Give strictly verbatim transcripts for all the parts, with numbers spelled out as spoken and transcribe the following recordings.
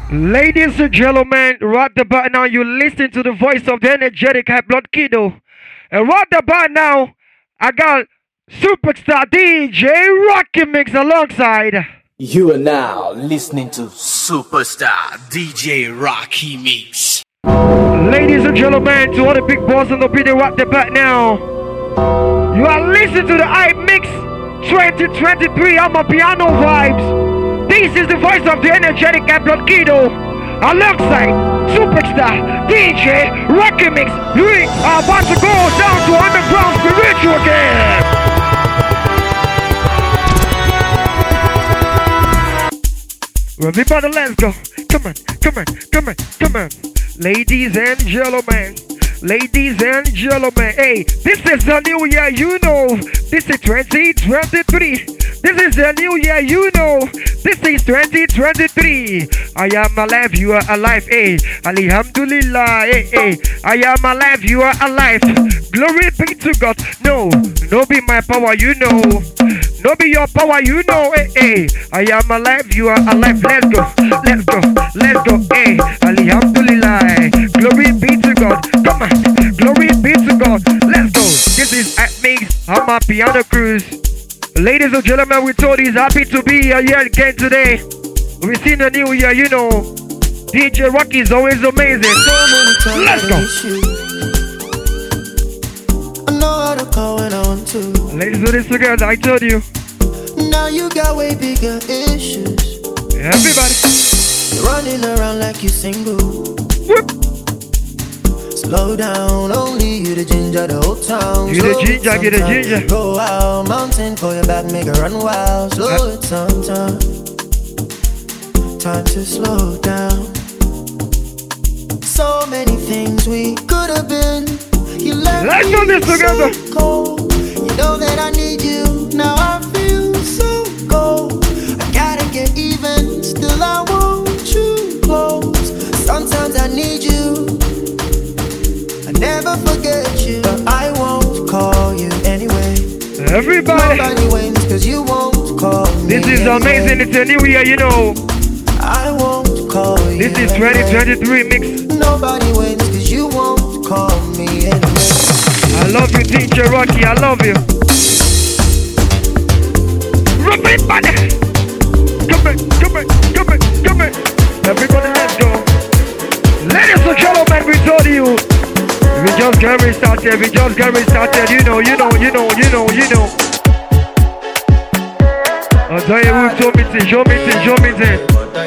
Ladies and gentlemen, right about now, you listen to the voice of the energetic High Blood Kiddo. And right about now, I got superstar D J Rocky Mix alongside. You are now listening to Superstar D J Rocky Mix. Ladies and gentlemen, to all the big boys on the video right about now, you are listening to the High Mix twenty twenty-three. I'm a piano vibes. This is the voice of the energetic High Blood Kiddo alongside superstar D J Rocky Mix. We are about to go down to underground spiritual again. Everybody, let's go. Come on, come on, come on, come on. Ladies and gentlemen, ladies and gentlemen, hey, this is a new year, you know. This is twenty twenty-three. This is a new year, you know. This is twenty twenty-three. I am alive, you are alive, hey. Alhamdulillah, hey, hey. I am alive, you are alive. Glory be to God. No, no be my power, you know. No be your power, you know, hey, hey. I am alive, you are alive. Let's go, let's go, let's go, hey. Alhamdulillah. Glory be to God. Come on, glory be to God. Let's go. This is at Mix. I'm a piano cruise. Ladies and gentlemen, we told you happy to be here again today. We've seen the new year, you know. D J Rocky is always amazing. Let's go. I know how to call when I want to. Let's do this together, I told you. Now you got way bigger issues. Everybody. You're running around like you single. Whoop. Slow down, only you the ginger, the whole town. You the ginger, get the ginger. Go out, mountain for your back, make it run wild. Slow uh. it sometime. Time to slow down. So many things we could have been. You left Let's do this me together. So cold. You know that I need you. Now I feel so cold. I gotta get even. Still I want you close. Sometimes I need you. Never forget you, but I won't call you anyway. Everybody, nobody wins cause you won't call me. This is anyway. amazing, it's a new year, you know. I won't call you. This is anyway. twenty twenty-three mix. Nobody wins cause you won't call me anyway. I love you, D J Rocky, I love you. Everybody, come on, come on, come on, come on. Everybody, let's go. Ladies and gentlemen, we told you. We just get restarted, we just get restarted, you know, you know, you know, you know, you know. I'll tell you who told me to, show me to, show me to.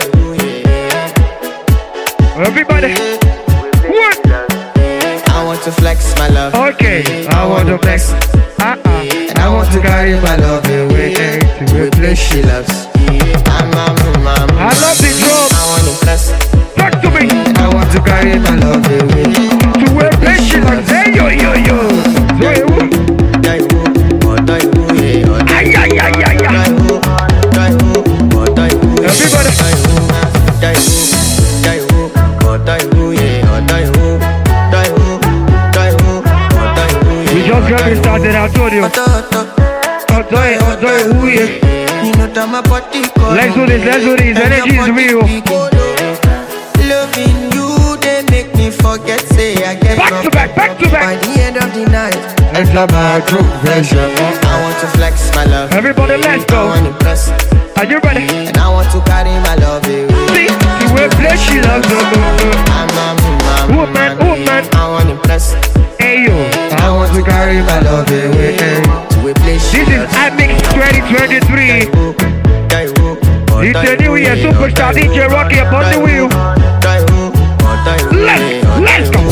Everybody, what? I want to flex my love. Okay, I want to flex. Uh-uh. And I want to carry my love away to a place she loves. I'm, I'm, I'm, I love the drum. I want to flex. Talk to me. And I want to carry my love away to a place she loves. Hey, yo, yo, yo. Hey, who? Ay, ay, ay, ay, ay. Everybody. We just got me started, I told you. I'll tell you, I'll tell you who is. Let's do this, let's do this. Energy is real. Loving you, they make me forget, say I get back to back, back to back. By the end of the night, it's about true pressure. I want to flex my love. Everybody, let's go. I want to impress. Are you ready? And I want to carry my love away. See, to a place she loves. I'm a woman, woman. I want to impress. Hey yo, I want to carry my love away to a place she this is I Mix twenty twenty-three. It's a new year, superstar D J Rocky upon the wheel. Let's, let's go.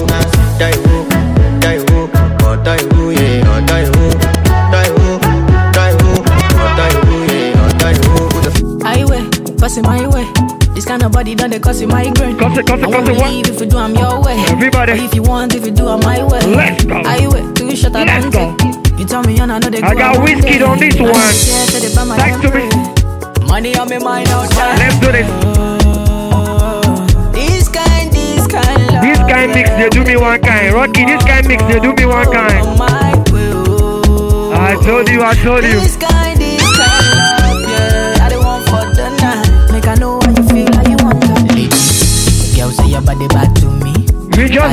Highway, passing my way. This kind of body done they cause it migraine. Cause it, cause it, I won't cause it, leave if you do I'm your way. Everybody. Or if you want, if you do I'm my way. Let's go. Highway, two shot I Let's don't go. take. You tell me and I know they go. I got whiskey on this one. Thanks to me. Money on me mind outside. Let's do this. This kind, this kind love. This kind mix, they do me one kind. Rocky, this kind mix, they do me one kind. I told you, I told you. This kind, this kind love, yeah. I don't want for the night. Make I know how you feel, how you want to.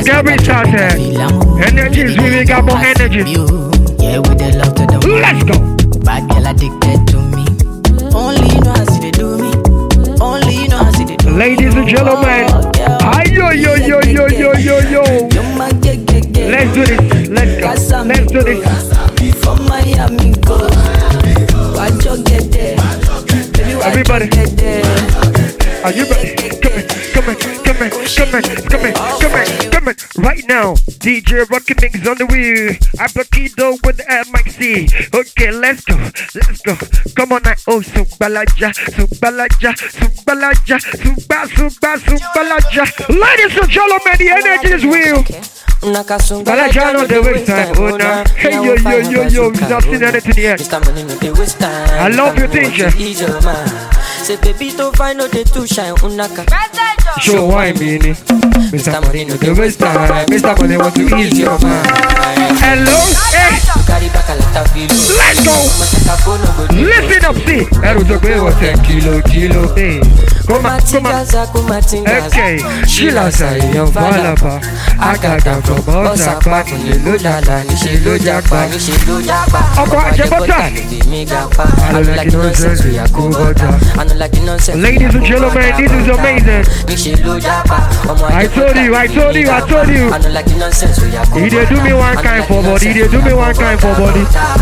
get restarted. Energy is really got more energy. Yeah, with the love to the Let's go. bad girl addicted to me. Only you know how they do me. Only you know how they do me. Ladies and gentlemen, ay yo yo yo yo yo yo yo. Let's do this. Let's go. Let's do this. From Miami, go. I just get there. Everybody, are you ready? Come in, come in, come in, come in, come in, come in, come in. Right now, D J Rocky Mix on the wheel. I Plakido with the M I C. Okay, let's go, let's go. Come on now. Oh, Sumbalaja, Sumbalaja, Sumbalaja, Sumba, Sumba, Sumbalaja. Ladies and gentlemen, the energy is real. Balaja no the waste time, oh nah. Hey yo yo yo yo, we've not seen anything yet. I love you, teacher. Say baby to find out the two shine unaka. Show why me, Mister Money no the waste time. Mister Money want to ease your mind. Hello, hey. Let's go. Listen up, see. Eruzobe was ten kilo kilo, hey. Come on, come on. Okay, Sheila say young Balaba. I got them from Osaka. She lo japa, she lo japa. Okwa jabota. I don't like nonsense. We are cool, ladies and gentlemen, this is amazing. I told you, I told you, I told you. He did do me one kind for body. He did do me one kind for body.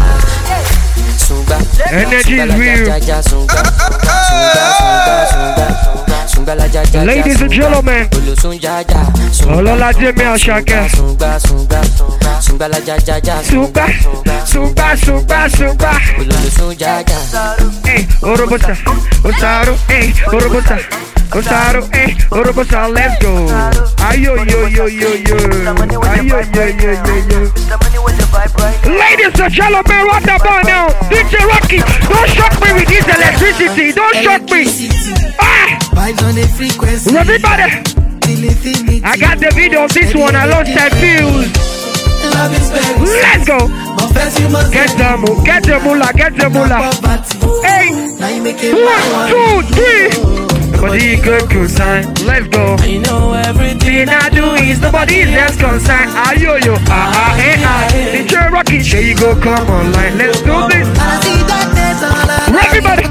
Energy is real. Ladies and gentlemen, Olola Jimmy Oshaka. Sumba, sumba, sumba, sumba. Hey, Orobosa, Osaro, hey, Orobosa, Osaro, hey, Orobosa, let's go. Ayo, yo, yo, yo, yo. Ayo, yo, yo, yo, yo. Ladies and gentlemen, what about now? D J Rocky, don't shock me with this electricity. Don't shock me. Ah! Everybody, I got the video of this one alongside views. Let's go. Get the moolah, get the moolah, get the moolah. Hey, one, two, three. Nobody good concern. Let's go. You know everything I do is nobody's else concerned. Ah yo yo, ah ah eh ah. D J Rocky, here you go, come online. Let's do this. Everybody.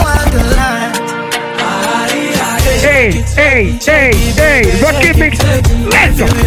Hey, hey, hey, hey, Rocky Mix. Let's go.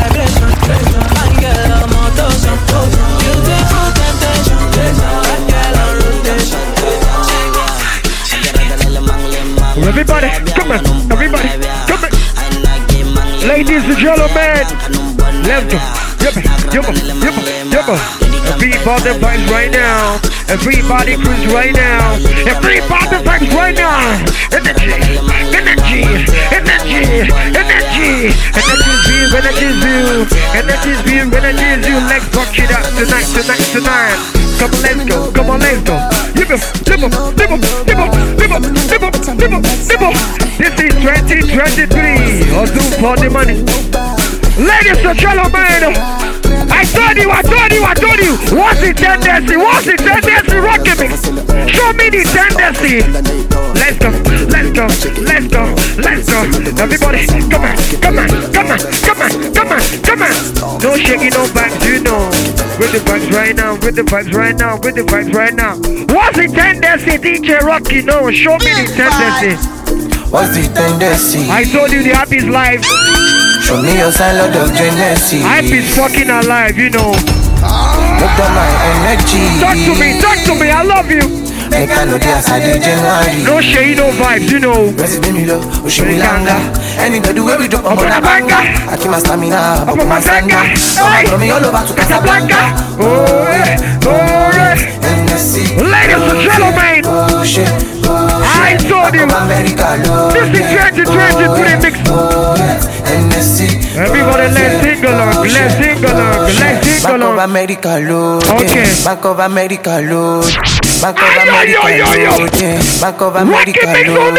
Everybody, come on, everybody, come on. Ladies and gentlemen, let's go. Yubba, yubba, yubba, yubba. Everybody vibes right now. Everybody cruise right now. Everybody vibes right now. Energy, energy, energy, energy. Energy is real, energy is real. Energy is real, energy is real. Let's rock it up tonight, tonight, tonight. Come on, let's go, come on, let's go. Yubba, yubba, yubba, yubba, yubba, yubba, yubba, yubba. This is twenty twenty-three. I'll do for the money. Ladies and gentlemen, I told you, I told you, I told you. What's the tendency? What's the tendency? Rocking me. Show me the tendency. Let's go, let's go, let's go, let's go. Everybody, come on, come on, come on, come on, come on, come on. No shaking, no backs, you know. With the vibes right now, with the vibes right now, with the vibes right now. What's the tendency, D J Rocky? No, show me the tendency. What's the tendency? I told you the happy is life. Show me your sign of Genesis. Happy is fucking alive, you know. Look at my energy. Talk to me, talk to me, I love you. Make I know this I did January. No shade, no vibes, you know. Resident Milo, Ushimilanga. Anybody where we do up on a banga. I keep my stamina, up on my sanga. From me all over to Casablanca. Oh, yeah, oh, yeah. Ladies and gentlemen, oh shit, oh shit. I told you, this is twenty twenty-three mix. Everybody, let's sing along, let's sing along, let's sing along. Bank of America load, okay. Bank of America load, Bank of America load, Bank of America load.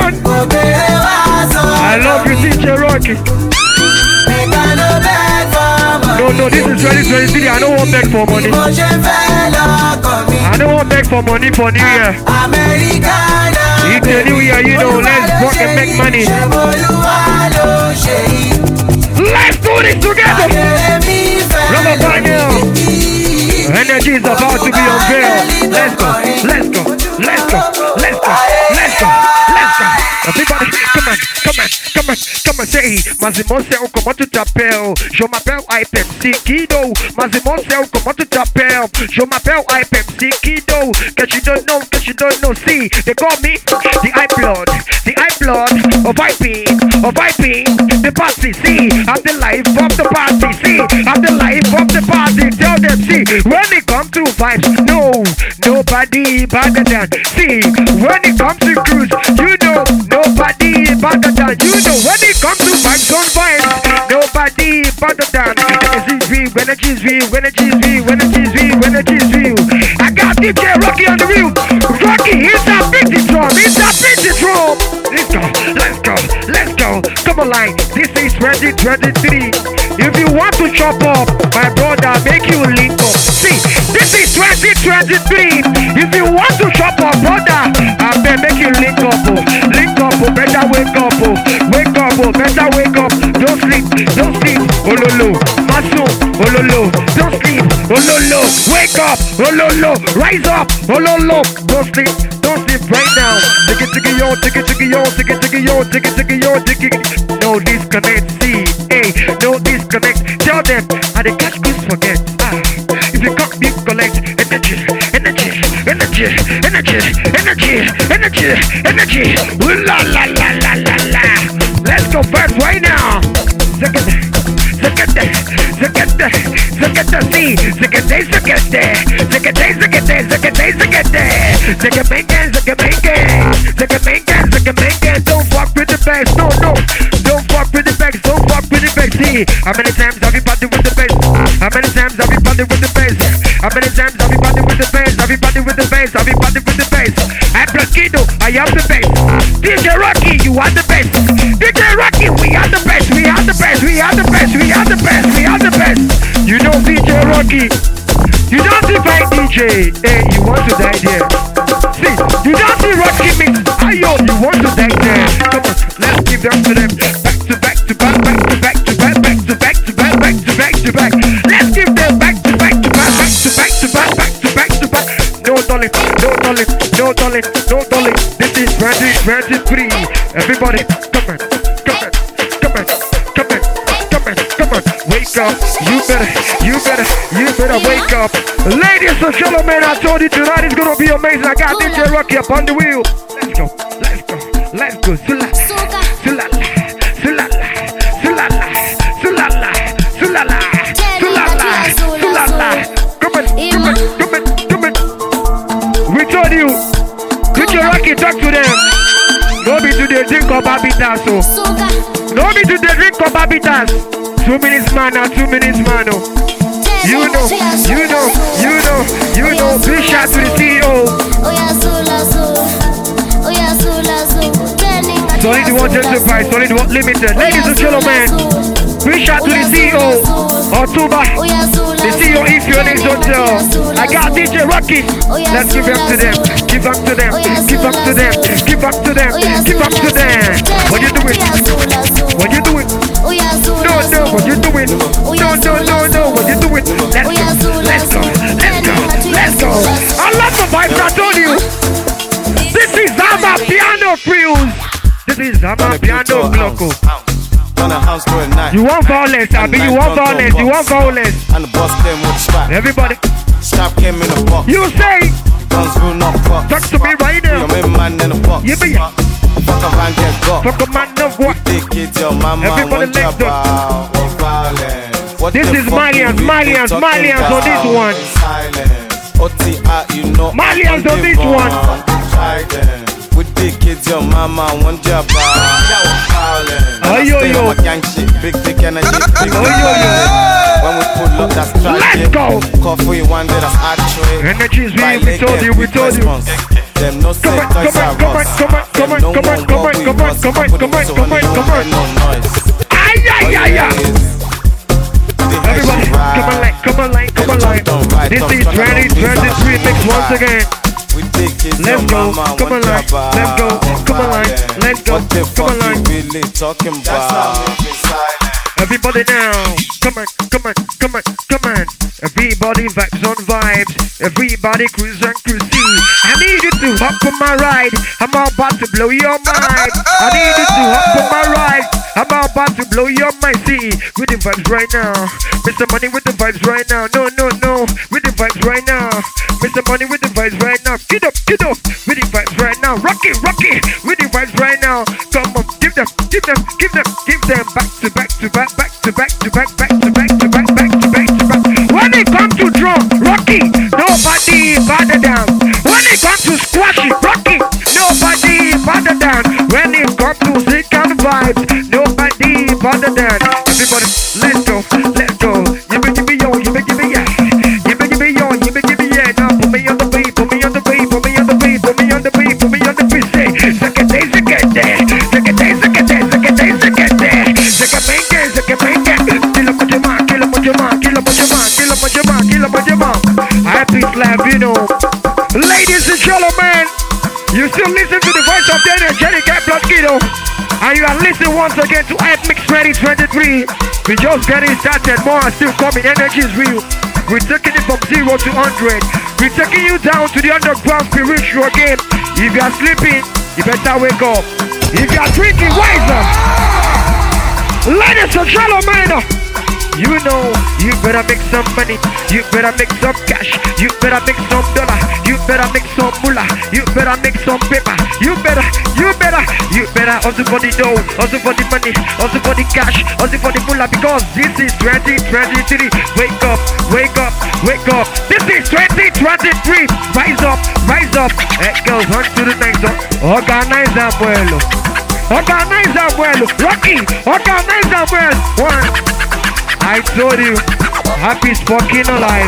I love you, D J Rocky. No, no, this is twenty twenty-three. I don't want beg for money. I don't want beg for money for New Year. It's the New Year, you know. Let's work and make money. Let's do this together. energy is about to be unveiled. Let's go, let's go, let's go, let's go, let's go, let's go. Everybody, come on, come on, come on, come on, say, Mazimo Cell, comment tu t'appelles? Je m'appelle Hypem Kido. Mazimo Cell, comment tu t'appelles? Je m'appelle Hypem Kido. Cause you don't know, cause you don't know, see, they call me the I blood, the I blood of I P, of I P, the party, see, I'm the life of the party, see, I'm the life of the party, tell them, see, when it comes to vibes, no, nobody better than, see, when it comes to cruise, you know, nobody better than, you know, when it comes to vibes on vibes, nobody better than, energy's real, energy's real, energy's real, energy's real, energy's real. I got D J Rocky on the wheel. Rocky, hit that beat drum, hit that beat drum. Let's go, let's go, let's go. Come on, line. This is twenty twenty-three. If you want to chop up, my brother, make you link up. See, this is twenty twenty-three. If you want to chop up, brother, I bet make you link up. Oh. Link up, oh. Better wake up. Oh. Wake up, oh. Better wake up. Don't sleep, don't sleep. Oh, lo, lo. Maso, oh, lo, lo. Don't sleep, oh, lo, lo. Wake up, oh, lo, lo. Rise up, oh, lo, lo. Don't sleep, don't sleep right now. Take it, take it, yo, take it, take it, yo, take it, take it, yo, take it, take it, yo, take it. No disconnect, see, hey, no disconnect. Tell them, I they catch goose forget. Ah, if you can't be collect energy, energy, energy, energy, energy, energy, energy. Ooh la la la la la la. Let's go first right now. Second, second, second, second, see, second day, second day, second day, second day, second day, second day. Second main gang, second main gang, second main gang, second main gang. Don't fuck with the bags, no, no. Don't fuck with the bags, don't fuck with the bags. See, how many times have you party with the bass? How many times have you party with the bass? How many times have you party with the bass? Have you party with the bass? Have you party with the bass? I'm Plakido, I am the bass. D J Rocky, you are the best. D J Rocky, we are the best. We are the best. We are the best. We are the best. We are the best. You know D J Rocky. You don't define D J. Hey, you want to die there. See, you don't see Rocky mix. Ayo, you want to die there. Come on, let's give them to them. Back to back to back, back to back to back, back to back to back, back to back to back. Let's give them back to back to back, back to back to back, back to back to back. No dolly, no dolly, no dolly, no dolly. This is twenty twenty-three. Everybody, come on, come on, come on, come on, come on, come on. Wake up, you better, you better, you better wake up. Ladies and gentlemen, I told you tonight is gonna be amazing. I got D J Rocky up on the wheel. Let's go, let's go, let's go. Sula, sula, sula, sula, sula, sula, sula, sula. Come on, come on, come on, come on. We told you, D J Rocky, talk to them. Don't be to the drink of habitats, so. Don't be to the drink of habitats. Two minutes man now, two minutes man now. You know, you know, you know, you know. Big shout to the C E O. Solid One Enterprise, Solid One Limited. Ladies and gentlemen, big shout to the C E O. Otuba, the C E O Ifeanyi's Hotel. I got D J Rocky. Let's give up to them, give up to them, give up to them, give up to them, give up to them. What you doing? What you doing? No, no, what you doing? No, no, no, no, what you doing? Let's go, let's go, let's go, let's go. I love the vibes, I told you. This is Zama Piano Frills. This is Zama Piano Glocko. You want violence, Abby, you want violence, you want violence. And the boss came with strap. Everybody. Strap came in the box. You say, guns will not pop. Talk to me right now. You're my man in the box. You be fuck a man get got. Fuck a man of what? Everybody let's go. This is Malians, Malians, Malians on this one. Malians on this one. With big kids, your mama want job. Oh yo yo. Big big energy. Big oh yo yo. When we pull up, that's try. Let's go. Coffee one day, that's actually. Energy is real. We told you. We told you. Them no come on, come on, come on, come on, come on, come on, come on, come on, come on, come on, come on, come on. Ay ay ay ay. Everybody, come on, like, come on, like, come on, like. This is twenty twenty-three mix once again. Let's go, come on, like, let's go, come on, like, let's go, come on, like. Everybody now. Come on, come on, come on, come on. Everybody vibes on vibes. Everybody cruise and cruise. I need you to hop on my ride. I'm about to blow your mind. I need you to hop on my ride. I'm about to blow your mind. See, with the vibes right now. Mister Money with the vibes right now. No, no, no. With the vibes right now. Mister Money with the vibes right now. Get up, get up. With the vibes right now. Rocky, Rocky. With the vibes right now. Come on, give them, give them, give them, give them back to back to back, back to back to back, back to back to back, back to back to back. When it comes to drum, Rocky, nobody better down. When it comes to squashy, Rocky, nobody better down. When it comes to sick and vibes, nobody better down. Everybody, let's go, let's go. You may give me yo, you may give me yeah. You may give me yo, you may give me yeah. Now put me on the beat, put me on the beat, put me on the beat, put me on the beat, put me on the beat. Say, second day, second day, second day, second day, second day, second day, second main day, second main day. Kill up with your man, kill up with your man, kill up with your man, kill up with your man, kill up with your man. Happy slap, you know. Ladies and gentlemen, you still listen to the voice of the energetic Blood Kiddo. And you are listening once again to Hype Mix twenty twenty-three. We just getting started, more are still coming, energy is real. We're taking it from zero to one hundred. We're taking you down to the underground spiritual game. If you are sleeping, you better wake up. If you are drinking, wise up. Ladies and gentlemen, you know, you better make some money, you better make some cash, you better make some dollar, you better make some moolah, you better make some paper, you better, you better, you better hustle for the dough, hustle for the money, hustle for the cash, hustle for the moolah, because this is twenty twenty-three. Wake up, wake up, wake up. This is twenty twenty-three. Rise up, rise up. Hey girls, hunt to the next one. Organize that well. Organize that well. Rocky, organize that well. One. I told you, Happy's fucking alive.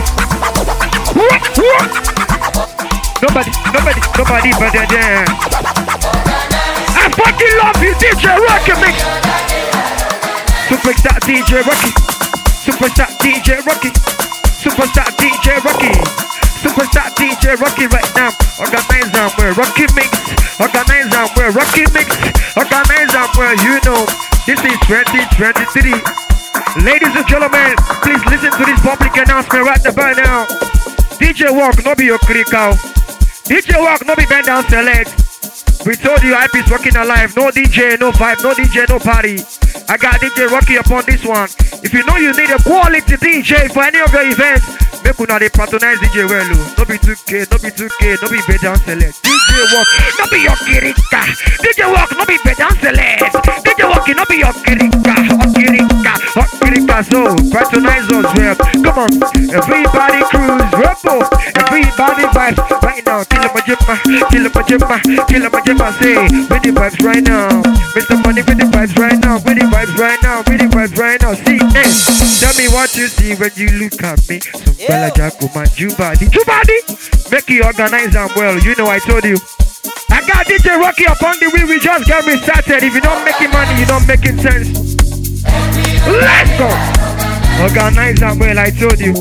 Nobody, nobody, nobody better than. I fucking love you, D J Rocky Mix. Superstar D J Rocky. Superstar D J Rocky. Superstar D J Rocky. Superstar D J Rocky right now. Organize them where Rocky Mix. Organize them where Rocky Mix. Organize them where you know. This is twenty twenty-three. Ladies and gentlemen, please listen to this public announcement right about now. D J Walk, no be your critical. D J Walk, no be bend down select. We told you Hype is working alive. No D J, no vibe, no D J, no party. I got D J Rocky upon this one. If you know you need a quality D J for any of your events, make una dey patronize D J Wello. No be two K, no be two K, no be bend down select. D J Walk, no be your critical. D J Walk, no be bend down select. D J Walk, no be your critical. Hot critical, so patronize us, well. Come on, everybody cruise, rebel. Everybody vibes right now. Kill a majima, kill a majima, kill a majima. Say, with the vibes right now. Mister Money with the vibes right now. With the vibes right now. With the vibes right now. See, hey, tell me what you see when you look at me. Some Bella Jacko, man, Jubadi. Jubadi! Make you organize them well. You know I told you. I got D J Rocky upon the wheel. We just got me started. If you don't making money, you don't making sense. Let's go! Organize that well, I told you.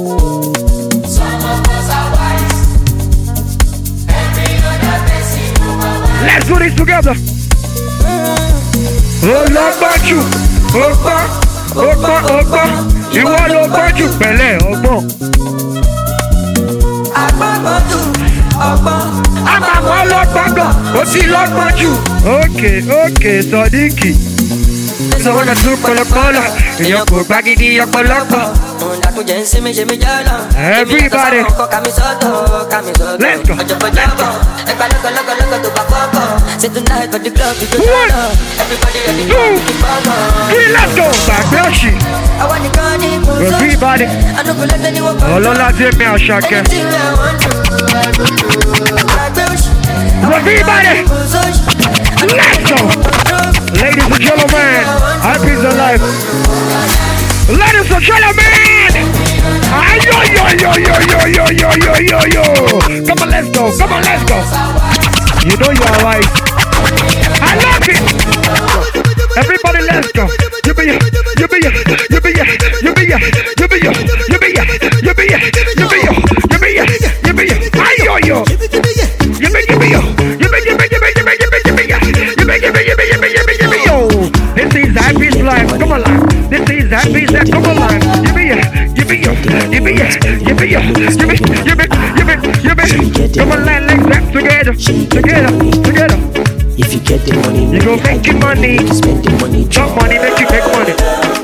Let's do this together. Oh, Lord, but you. Opa, Opa, Opa. You want to but you. Pele, Opa. I'm a one Lord Banger. What's the Lord but you? Okay, okay, Sadiki. So when I took for the color, you put back in the upper locker. Everybody, let's go. One, two, three, let's go. Back Belshi. Everybody, all of that me out shaka. Everybody, let's go. Ladies and gentlemen, Hype is alive. Ladies and gentlemen, ah, yo yo yo yo yo yo yo yo yo yo. Come on, let's go. Come on, let's go. You know you're right. I love it. Everybody, let's go. You be ya, you be ya, you be ya, you be ya, you be ya, you be ya, you be ya, you be ya, you be ya, you be ya. Ah, yo yo. You be you be yo. You be you be you be you be you be you be ya. You be you be you be you be you be you be yo. This is Hype's life. Come on, life. This is Hype. happy, say come alive. Give me ya, give me ya, give me ya, give me ya, give me, give me, give me, give me. Come on, let legs back together, together, together. If you get the money, you go make your money. Spend the money, drop money, make you make money.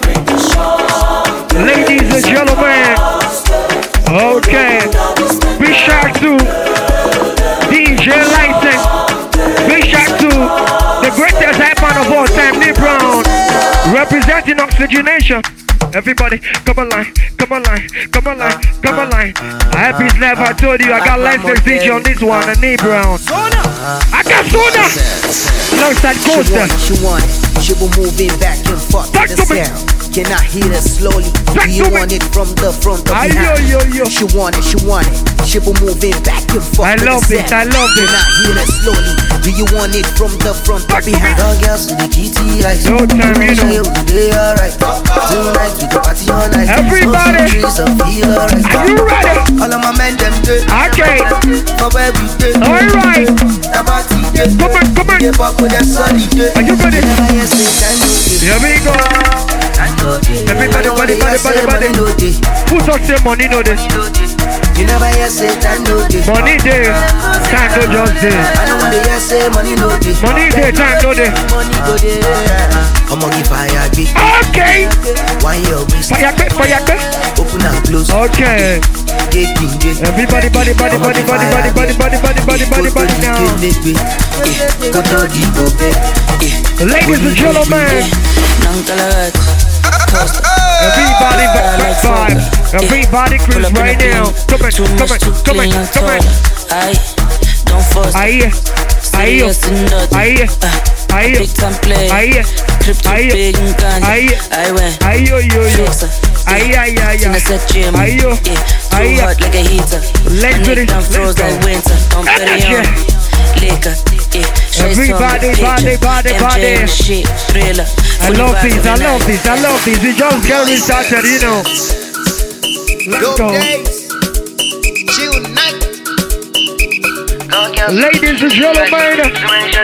Ladies and gentlemen, okay, big shout to D J License, big shout to the greatest hype man of all time, Nick Brown, representing Oxygenation. Everybody, come online, come online, come online, come online. I have his life, I told you, I got license D J on this one, and Nick Brown. I got Sona! Alongside Coaster. She want it, she will moving back and forth with the sound. Can I hear it slowly? Do you want it from the front or behind? Yo, yo, yo. She want it, she want it. She will moving back and forth. I love it, I love it. Can I hear it slowly? Do you want it from the front or behind? All girls to the G T like no time, you know. They alright. Tonight we go party all night. Everybody, are you ready? All of my men them good. Okay. For where we good. All right. Come on, come on. Are you ready? Here we go. Everybody, body, body, body, body. Who talks say money no day? You never hear say time no day. Money day, time no just day. I don't want to hear say money no day. Money day, time no day. Money go day. I'm gonna give fire big. Okay. One year we fire quick, fire quick. Open and close. Okay. Everybody, body, body, body, body, body, body, body, body, body, body, body now. Ladies and gentlemen. Everybody back vibe. Everybody cruise right now. Come on, come on, come on, come on. I don't force. Aye, aye, aye, aye, aye, aye, aye, aye, yo, yo, yo. Aye, aye, aye, aye, aye, yo, aye. Let's do this, let's go. Everybody, body, body, body. I love these, I love these, I love these. We just get this started, you know. Let's go. Ladies and gentlemen.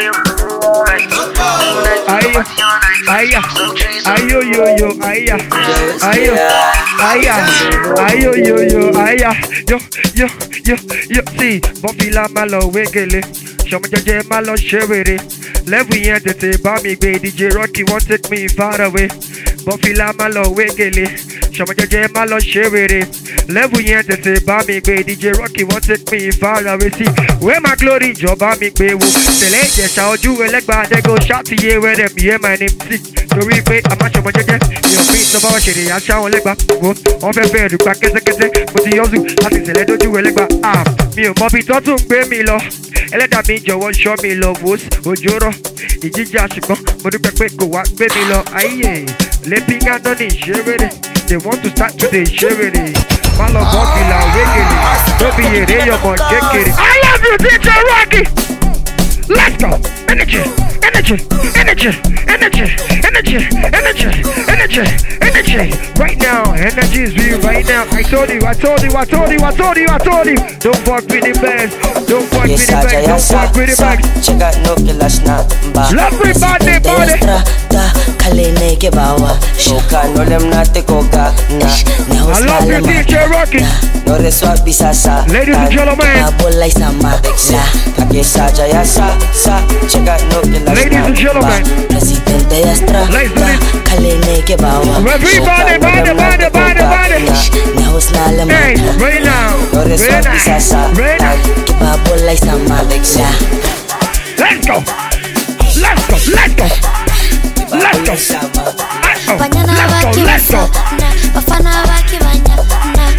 Aye, aye, aye, yo, yo, yo, aye, aye, aye, aye, yo, yo, yo, aye, yo, yo, yo, yo. See, Bofila malo wegele. Show me your malo shewere. Level yen to say Bami Bay D J Rocky won't take me far away. Bofila malo wegele. Show me your malo shewere. Level yen to say Bami Bay D J Rocky won't take me far away. See, where my glory job Bami Bay wo. Select the shout you will like bad they go shout to you where them hear my name. See, so we pay a match of my judge. Your feet of our shitty I shout like back. On fait faire du crack et c'est but you also have to select you will like back. Ah, me Bobby Toto pay me lo. Ẹlẹ́dàá mi jọ̀wọ́ show me love was òjòrò ìjíjà ṣùgbọ́n mo dúpẹ́ pé kò wá gbé mi lọ ayé lẹ́pìn àná ní ìṣeré they want to start to dey ṣeré má lọ bọ́ fìlà òwégele tóbi èrè yọmọ kékeré. I love you D J Rocky. Let's go. Energy, energy, energy, energy, energy, energy, energy, energy. Right now, energy is real right now. I told you, I told you, I told you, I told you, I told you. Don't fuck with the best. Don't fuck with the best. Don't fuck with the best. Check out no killers now. Love everybody, body. Kaleneke bawa. Shoka no lem na te koka na. I love you, D J Rocky. No reswa bisasa. Ladies and gentlemen. Abolai sama. La kakesa jaya sa sa. Check out no killers. Ladies and gentlemen. Presidente Yastra. Kaleneke bawa. Everybody, body, body, body, body. Hey, right now. No reswa bisasa. Right now. Abolai sama. La. Let's go. Let's go. Let's go. Let's go. Let's go. Let's go. Bafana baki banyana.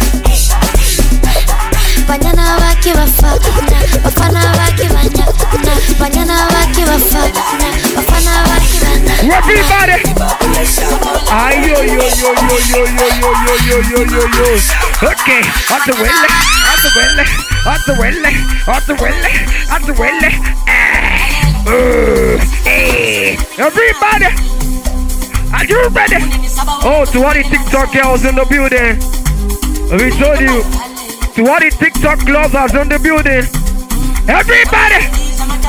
Banyana baki bafana. Bafana baki banyana. Banyana baki bafana. Bafana baki banyana. Everybody. Ay yo yo yo yo yo yo yo yo yo yo yo. Okay. On the well. On the well. On the well. On the well. On the well. Uh, hey. Everybody. Are you ready? Oh, to all the TikTok girls in the building. We told you. To all the TikTok lovers in the building. Everybody.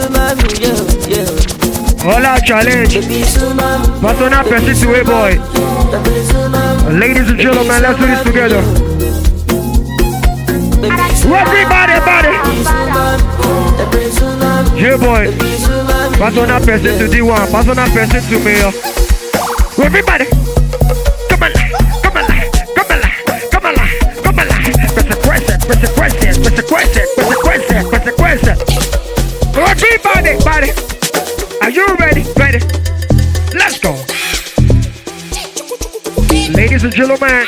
Hola challenge. Persona person to a boy. Ladies and gentlemen, let's do this together. Everybody, body. Yeah boy. Persona person to D one. Persona person to me. Everybody. Come on, come on, come on, come on, come on. Press a question, press a question, press a question, press a question, press a question. Everybody, body. Are you ready? Ready? Let's go. Ladies and gentlemen,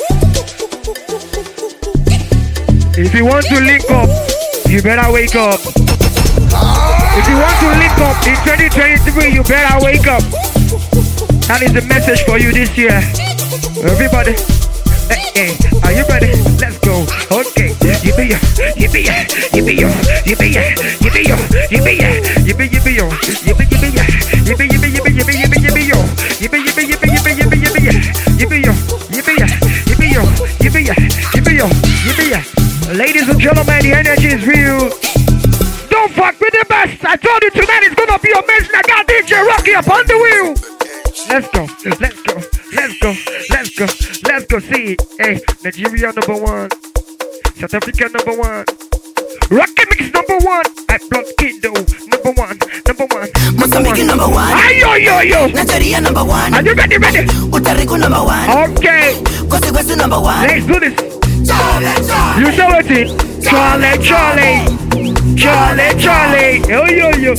if you want to link up, you better wake up. If you want to link up in twenty twenty-three, you better wake up. That is the message for you this year. Everybody, hey, hey, are you ready? Let's go. Okay. Yippee, yippee, yippee, yippee, yippee, yippee, yippee, yippee, yo, yippee, yippee, yippee, yippee, yippee, yippee, yippee, yippee, yo, yippee, yippee, yippee, yippee, yippee, yippee, yippee, yo, yippee, yippee, yo, yippee, yippee, yo, yippee. Ladies and gentlemen, the energy is real. Don't fuck with the best. I told you tonight is gonna be amazing. I got D J Rocky up on the wheel. Let's go, let's go, let's go, let's go, let's go. See, hey, Nigeria number one. South Africa number one. Rocky Mix number one. At Blood Kingdom number one. Number one. Mozambique number one. Ayo yo yo. Nigeria number one. Are you ready? Ready? Puerto Rico number one. Okay. Costa Rica number one. Let's do this. You know what it? Charlie, Charlie, Charlie, Charlie. Yo yo yo.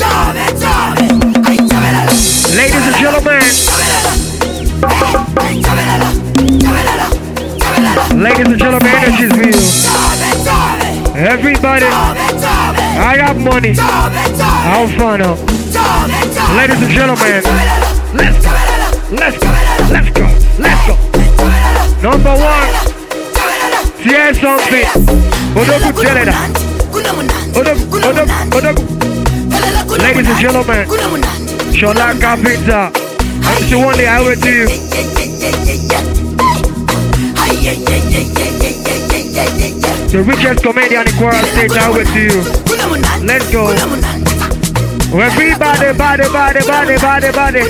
Ladies and gentlemen. Ladies and gentlemen, energy is real. Everybody, I got money. How fun up. Ladies and gentlemen, let's go, let's go, let's go, let's go. Number one, here's something. Odogu Jelena. Odogu, Odogu, Odogu. Ladies and gentlemen, Shola Kapita. I'm the one day I will do you. The richest comedian in Kwara State, I will to you. Let's go. Everybody, body, body, body, body, body.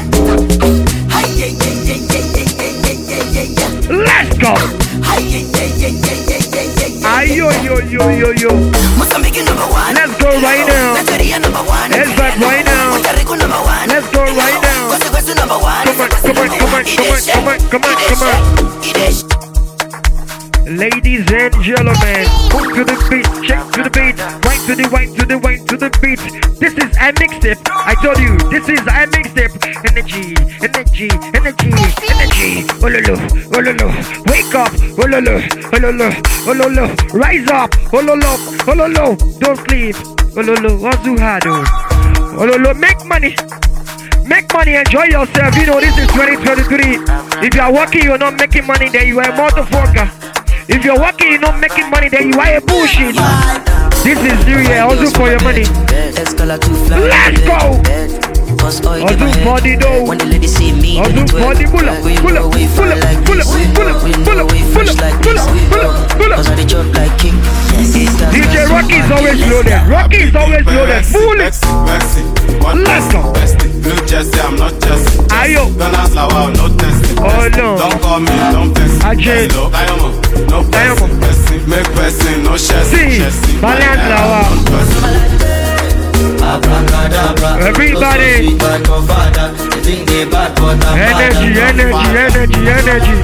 Let's go. Ayo, yo, yo, yo, yo. Let's go right now. Let's back right now. Let's go right now. Come on, come on, come on, come on, come on, come on, come on. Ladies and gentlemen, move to the beat, check to the beat, right to the right to the right to the beat. This is a mixtape. I told you, this is a mixtape. Energy, energy, energy, energy. Ololo, ololo. Wake up, ololo, ololo, ololo. Rise up, ololo, ololo. Don't sleep, ololo. Wazuhado, ololo. Make money. Make money, enjoy yourself. You know this is twenty twenty-three. If you are working, you're not making money, then you are a motherfucker. If you're working, you're not making money, then you are a bullshit. This is New Year, also for your money. Let's go! Also for the dough. Also for the pull up, pull up, pull up, pull up, pull up, pull up, pull up, pull up, pull up, pull up. D J Rocky is always loaded. Rocky is always loaded. Pull it. Let's go. I'm not just. Ayo. Oh no. Don't call me, don't test. Ajay. No person, make person, no chassis. See, balance now. Everybody. Energy, energy, energy, energy.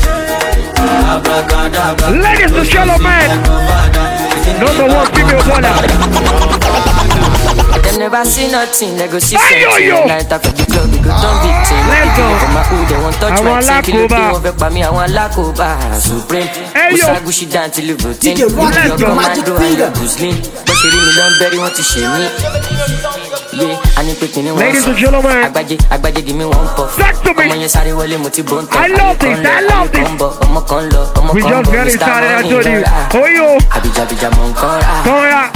Ladies and gentlemen, number one female baller. They never see nothing, they go see something. Night after the club, they go turn victim. Let's go. They won't touch my thing, kill you over by me, I want Lakoba. Supreme, Usagushi down till you voting. You your commando and your Guzlin. But you really don't bury what you share me. Yeah, I need picking in one. Ladies and gentlemen, Agbaje, Agbaje, give me one puff. Talk to me. I love this, I love this. We just barely started, I told you. Oh yo. Kora.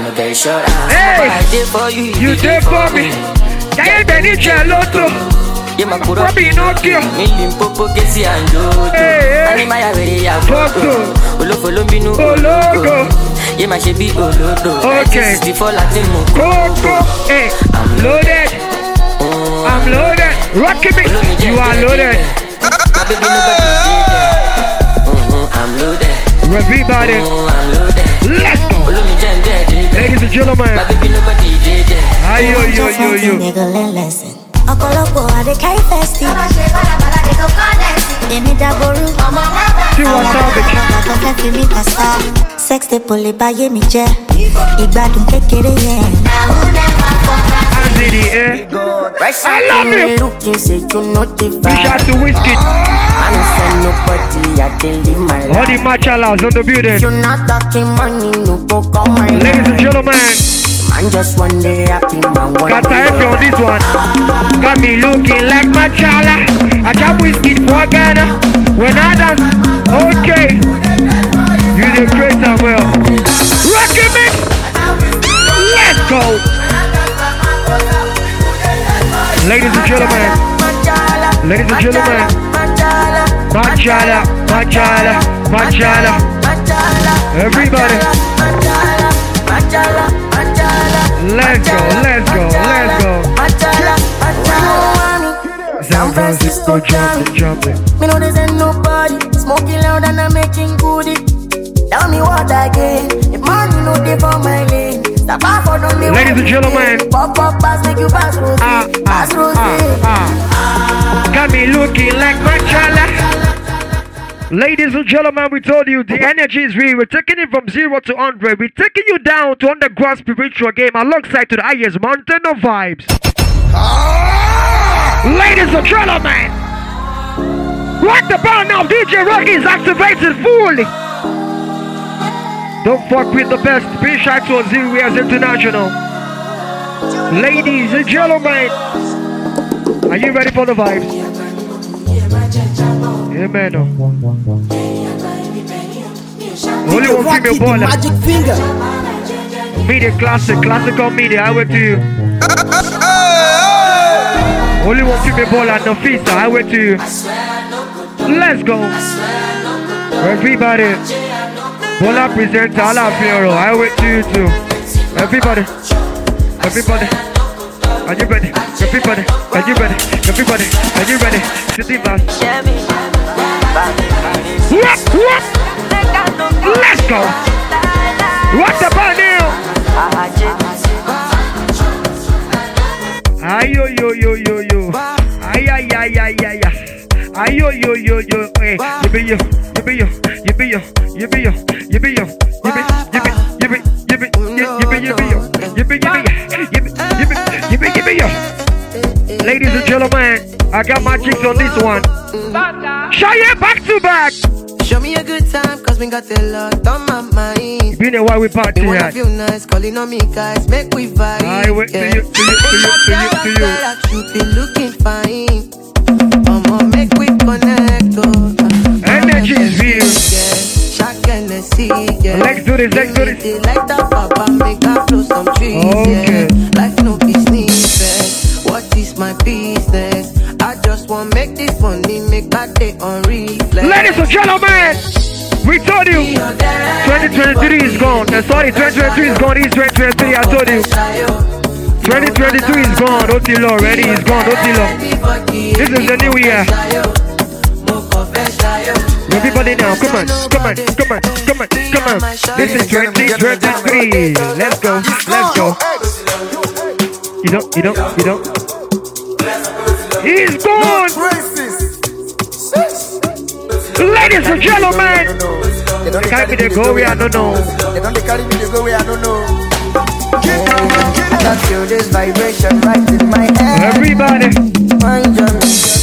Hey, you did for me. I ain't been in jail, Lotto. Ye makuro. Robbie Nokia. Milim popo kesi ando. Ani maya vere ya foto. Olo follow me no. Ologo. Ye ma shebi olodo. Okay. sixty-four Latin mo. Coco. Hey, I'm loaded. I'm loaded. Rocky me. You are loaded. My baby nobody did that. I'm loaded. Everybody. I'm loaded. Let's go. Ladies and gentlemen. My baby nobody did that. Ayo yo yo yo. Ọ̀pọ̀lọpọ̀ àdékárí fẹ́sítì. Èmi dàgbòrú. See what's up, bitch. Àgbàkan fẹ́ fi mí pàṣà. Sex tape lè báyé mi jẹ́. Ìgbádùn kékeré yẹn. Hands in the air. I love you. Reach out to Whiskey. All the machalas on the building. Ladies and gentlemen. Man just one day happy man. Got time on this one. Got me looking like Machala. I got whiskey for Ghana. When I dance, okay. You did great as well. Rock it, man. Let's go. Ladies and gentlemen. Ladies and gentlemen. Machala, Machala, Machala. Everybody. Let's go, let's go, let's go. San Francisco jumping, jumping. Me know this ain't nobody. Smoking loud and I'm making goodie. Tell me what I get. If money no day for my lane. Stop off or don't. Ladies and gentlemen. Pop up pass make you pass rose. Ah, pass rose. ah, ah. Got me looking like Machala. Ladies and gentlemen, we told you the energy is real. We're taking it from zero to one hundred. We're taking you down to underground spiritual game alongside to the highest mountain of vibes. Ah! Ladies and gentlemen, right about now, D J Rocky is activated fully. Don't fuck with the best. Be shy to Ozirias International. Ladies and gentlemen, are you ready for the vibes? Yeah, man. Only one female baller. Magic finger. Media classic, classical media. I went to you. Only one female baller, Nafisa. I went to you. Let's go. Everybody. Bola presents Ala Fiero. I went to you too. Everybody. Everybody. Are you ready? Everybody, are you ready? Everybody, are you ready? City bus. What? What? Let's go. What about now? Ayo yo yo yo yo. Ay ay ay ay ay ay. Ayo yo yo yo. Hey, you be yo, you be yo, you be yo, you be yo, you be yo, you be, you be, you be, you be, you be, you be yo, you be, you be, you be, you be, you be, you be yo. Ladies and gentlemen, I got my chicks on this one. Shy back to back. Show me a good time, cause we got a lot on my mind. You know why we party here. I feel nice, calling on me guys, make we vibe. I wait to you, to you, to you, to you, to you. You be looking fine. I'ma make we connect, oh. Energy is real. Let's do this, let's do this. Like that papa, make her flow some trees, okay. Yeah. Like no business, what is my business? I just want make this money, make my day on reflex. Ladies and gentlemen, we told you twenty twenty-three is gone. Uh, sorry, twenty twenty-three is gone. It's twenty twenty-three, I told you. twenty twenty-three is gone. Otilo already is gone. Otilo. This is the new year. Everybody now, come on, come on, come on, come on, come on. This is twenty twenty-three. Let's go, let's go. You don't, you don't, you don't. He's gone. Ladies and gentlemen, they don't carry me to go where I don't know. They don't carry me to go where I don't know. I feel this vibration right in my head. Everybody. Mind your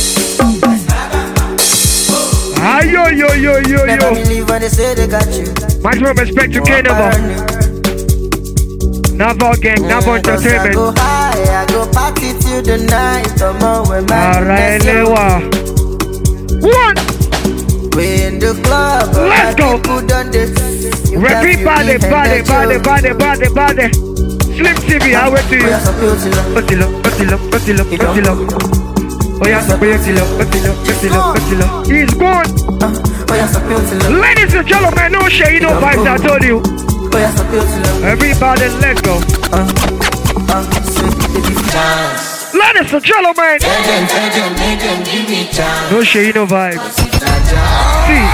Ah, yo, yo, yo, yo, yo. Much more respect to K-Nova. Nava Gang, Nava Entertainment. Alright, Lewa. One. We in the club. Let's go. Everybody, body, body, body, body, body. Slim T V, I wait to you. Otilo, Otilo, Otilo, Otilo. Oh yeah, so you till up, till up, till up, till up. He's gone. Oh yeah, so till up. Ladies and gentlemen, no shade, no vibes. I told you. Oh yeah, so till up. Everybody, let's go. Ladies and gentlemen, no shade, no vibes. See,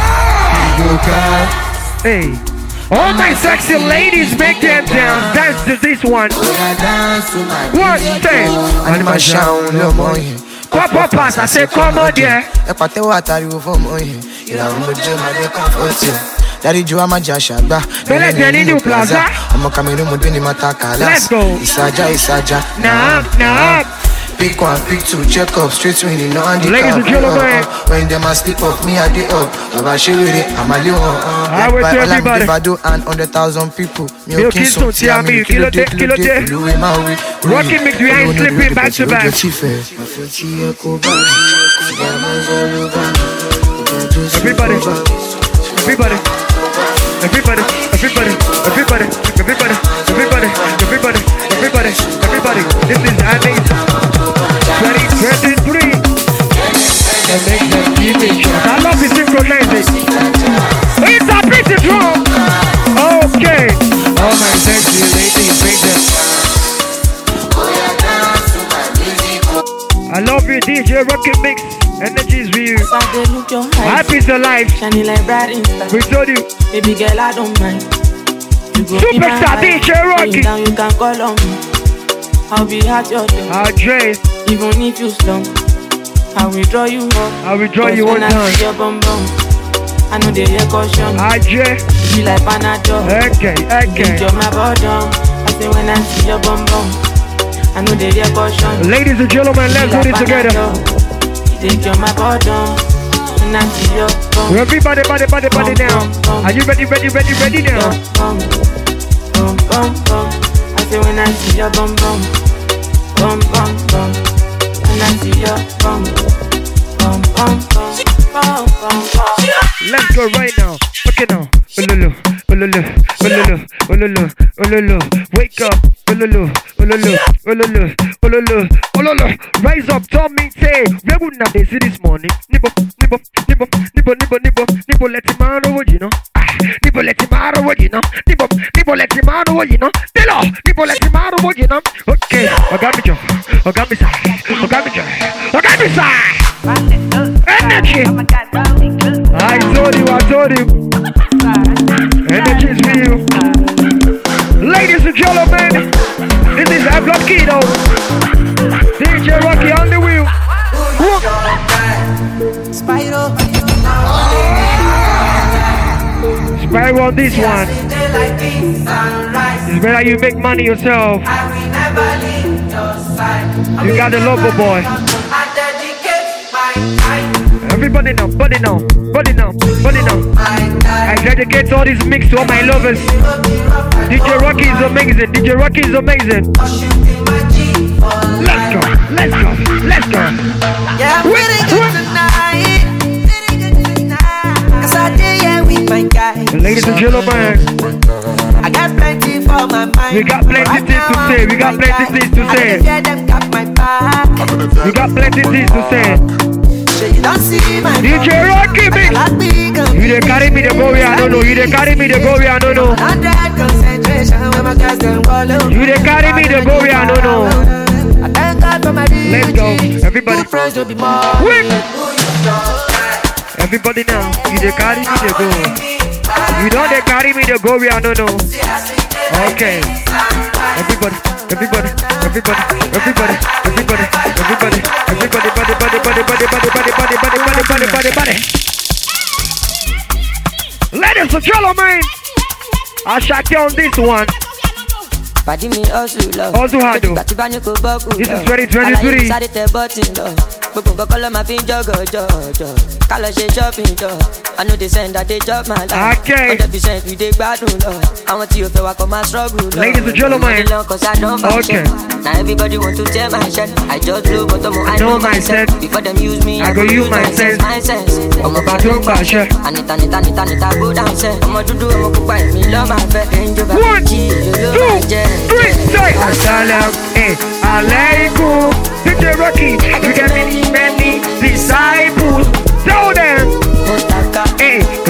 hey. All my sexy ladies, make them dance. Dance to this one. One, two. Anima sound, no more. Pop, pop, pass. I say, come on, yeah. If I tell what I do for more, you know, I'm going comfort you. Daddy Joe, I'm a Jashaba. I'm a Cameroon with Benny Mataka. Let's go. Isaja, Isaja. Nah, nah. Pick one, pick two, check up, straight winning, no handicap. Ladies and gentlemen, when them a slip up, me I did up. I'm show with it, I'm a little. I will tell everybody. If I do and hundred thousand people, me okay, so tell me, kilo day, kilo day. Rocky Mix, we ain't slipping back to back. Everybody, everybody, everybody, everybody, everybody, everybody, everybody, everybody, everybody, everybody. This is amazing. twenty twenty-three. And make them image. I love the synchronizing. It's a pretty drum. Okay. All my sexy ladies, make them. I love you, D J Rocky Mix. Energies with you. Happy's alive. Shining like bright inside. We told you. Baby girl, I don't mind. Superstar D J Rocky. Down, you can call on me. I'll be at your door. Andre. Even if you slump, I will draw you up. I will draw you one time. I see your bum bum, I know they hear caution. Andre. You like Panadol. Okay, okay. You're my bottom. I say when I see your bum bum, I know they hear caution. Ladies and gentlemen, let's do this together. You think you're my bottom. When I see your bum. Everybody, body, body, body now. Are you ready, ready, ready, ready now? Bum, bum, bum, bum. I say when I see your bum bum, bum bum bum. When I see your bum, bum bum bum, bum bum bum. Let's go right now. Okay now. Ololo, ololo, ololo, ololo, ololo. Wake up. Ololo, ololo, ololo, ololo, ololo. Rise up, tell me, say, where would not they see this morning? Nibble, nibble, nibble, nibble, nibble, nibble, nibble, let him out of what you know. Nibble, let him out of what you know. Nibble, nibble, let him out of what you know. Tell her, nibble, let him out of what you know. Okay, I got me, Joe. I got me, side. I got me, Joe. I got me, side. Energy. I told you, I told you. Energy is for you. Ladies and gentlemen, this is Avlon Kino. D J Rocky on the wheel. Spyro. Spyro on this one. It's better you make money yourself. You got the lover boy. Everybody now, body now, body now, body now. I dedicate all this mix to all my lovers. D J Rocky is amazing. D J Rocky is amazing. Let's go, let's go, let's go. Yeah, I'm feeling good tonight. Cause I did yeah with my guys. Ladies and gentlemen, I got plenty for my mind. We got plenty things to say. We got plenty things to say. We got plenty things to say. You don't see my D J Rocky Mix. You dey carry me the go where I don't know. You dey carry me the go where I don't know. You dey carry me the go where I don't know. Let's go, everybody. Wait. Everybody now. You dey carry me the go. You don't dey carry me the go where I don't know. Okay. Everybody, everybody, everybody, everybody, everybody, everybody, everybody, body, body, body, body, body, body, body, body, body, body, body, body. Ladies and gentlemen, I shall get on this one. Also hard though. This is twenty twenty-three. I know they send that they job my life. Okay. one hundred percent we dey gbadun lọ. I want you to work on my struggle. Ladies and gentlemen. Okay. Now everybody want to tell my shit. I just blow but I know myself. Before them use me, I go use my sense. My sense. I'm about to bash it. Anita, Anita, Anita, Anita, go down, say. I'm a do-do, I'm a pupa, me love my fat. One, two, three, say. Assalam, eh, alaikum. D J Rocky, you get many, many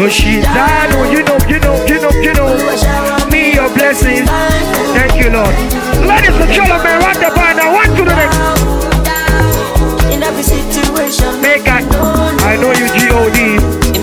Oshitano, you know, you know, you know, you know. Me your blessings. Thank you, Lord. Ladies and gentlemen, rock the bar now. One to the next. In every situation, make I, I know you G O D.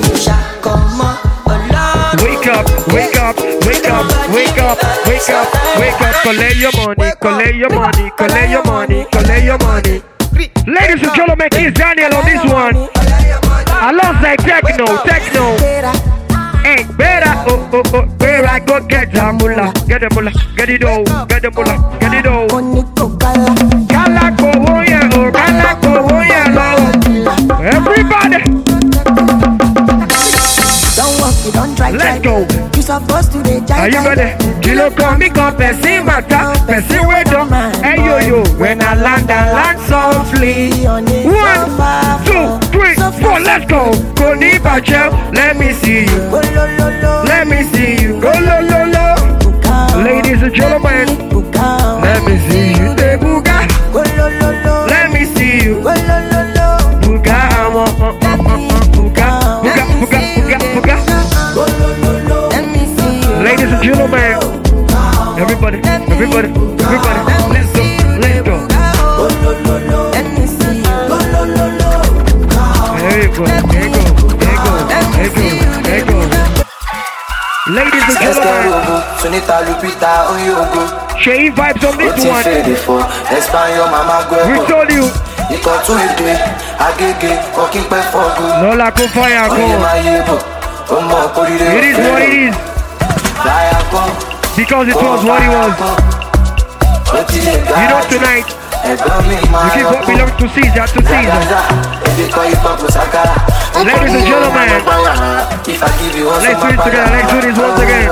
Wake up, wake up, wake up, wake up, wake up, wake up. Collect your money, collect your money, collect your money, collect your money. Ladies and gentlemen, here's Daniel on this one. Alongside techno, techno. Hey, better, oh, oh, oh, where I go get the mullah, get the mullah, get it all, get the mullah, get it all. Gala go, oh yeah, oh, gala go, oh yeah, Lord. Everybody. Don't walk, you don't try. Let's go. You supposed to be giant. Are you ready? Kilo come, me come, person matter, person wait on. Hey yo yo, when I land, I land softly. One, two, three, four, let's go. Go ni bache, let me see you. Let me see you. Go lo lo lo. Ladies and gentlemen, let me see you. De buga. Let me see you. Buga, buga, buga, buga, buga, buga. Ladies and gentlemen, everybody, everybody, everybody, let's go, let's go. There you go, there you go, there you go, there you go, there you go. Ladies and gentlemen, Shay vibes on this one. We told you. Lola go fire go. It is what it is. Because it was what it was. You know tonight, you give what belongs to Caesar to Caesar. Ladies and gentlemen, let's do it together, let's do this once again.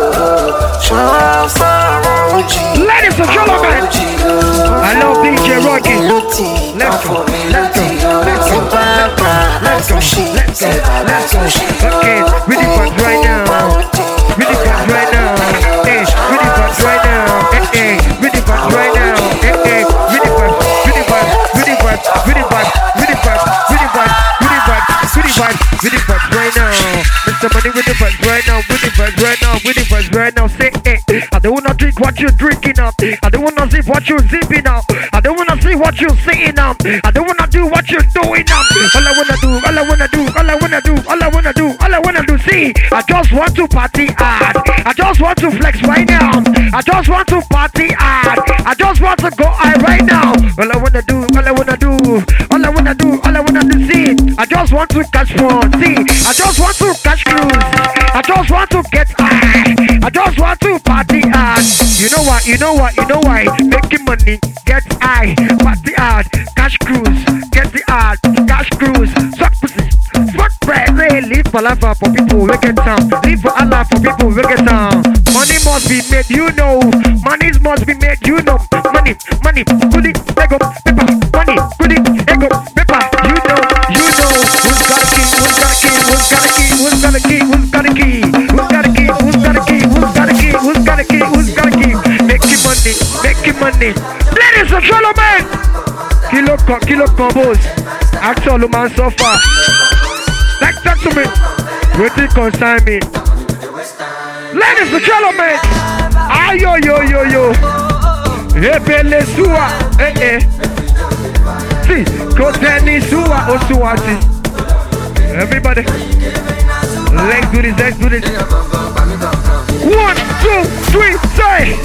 Ladies and gentlemen, I love D J Rocky. Let's go, let's go, let's go, let's go, let's go, let's go, let's go. Okay, really fun right now. Really fun right now. Hey, really fun right now. Hey, hey, really fun right now. Hey, hey, really fun, really fun, really fun, really fun, really fun, really fun, really fun, really fun, really fun right now. Mister Money with the fun right now, with the fun right now, with the fun right now. Say, hey, I don't wanna drink what you're drinking up. I don't wanna zip what you're zipping up. I don't wanna see what you're saying up. I don't wanna do what you're doing up. All I wanna do, all I wanna do, all I wanna do, all I wanna do, all I wanna do. See, I just want to party hard. I just want to flex right now. I just want to party hard. I just want to go high right now. All I wanna do, all I wanna do, all I wanna do, all I wanna do. See, I just want to catch fun. See, I just want to catch cruise. I just want to get high. I just want to party hard. You know what? You know what? You know why? Making money, get high, party hard, cash cruise, get the hard, cash cruise, suck pussy, fuck bread, live for life for people we get down, live for Allah for people we get down. Money must be made, you know. Money must be made, you know. Money, money, goody, ego, paper, money, goody, ego, paper, you know, you know. Who's got a key? Who's got a key? Who's got a key? Who's got a key? Who's got a key? Who's got a key? Who's got a key? Who's got a key? Who's got a key? Who's got a key? Making money, making money. Ladies and gentlemen, kilo con, kilo combos. Actual man so far. Talk, talk to me. Waiting concern me. Ladies and gentlemen, ah yo yo yo yo. Ebele sua, eh eh. Si, koteni sua osuati. Everybody, let's do this, let's do this. One, two, three, say.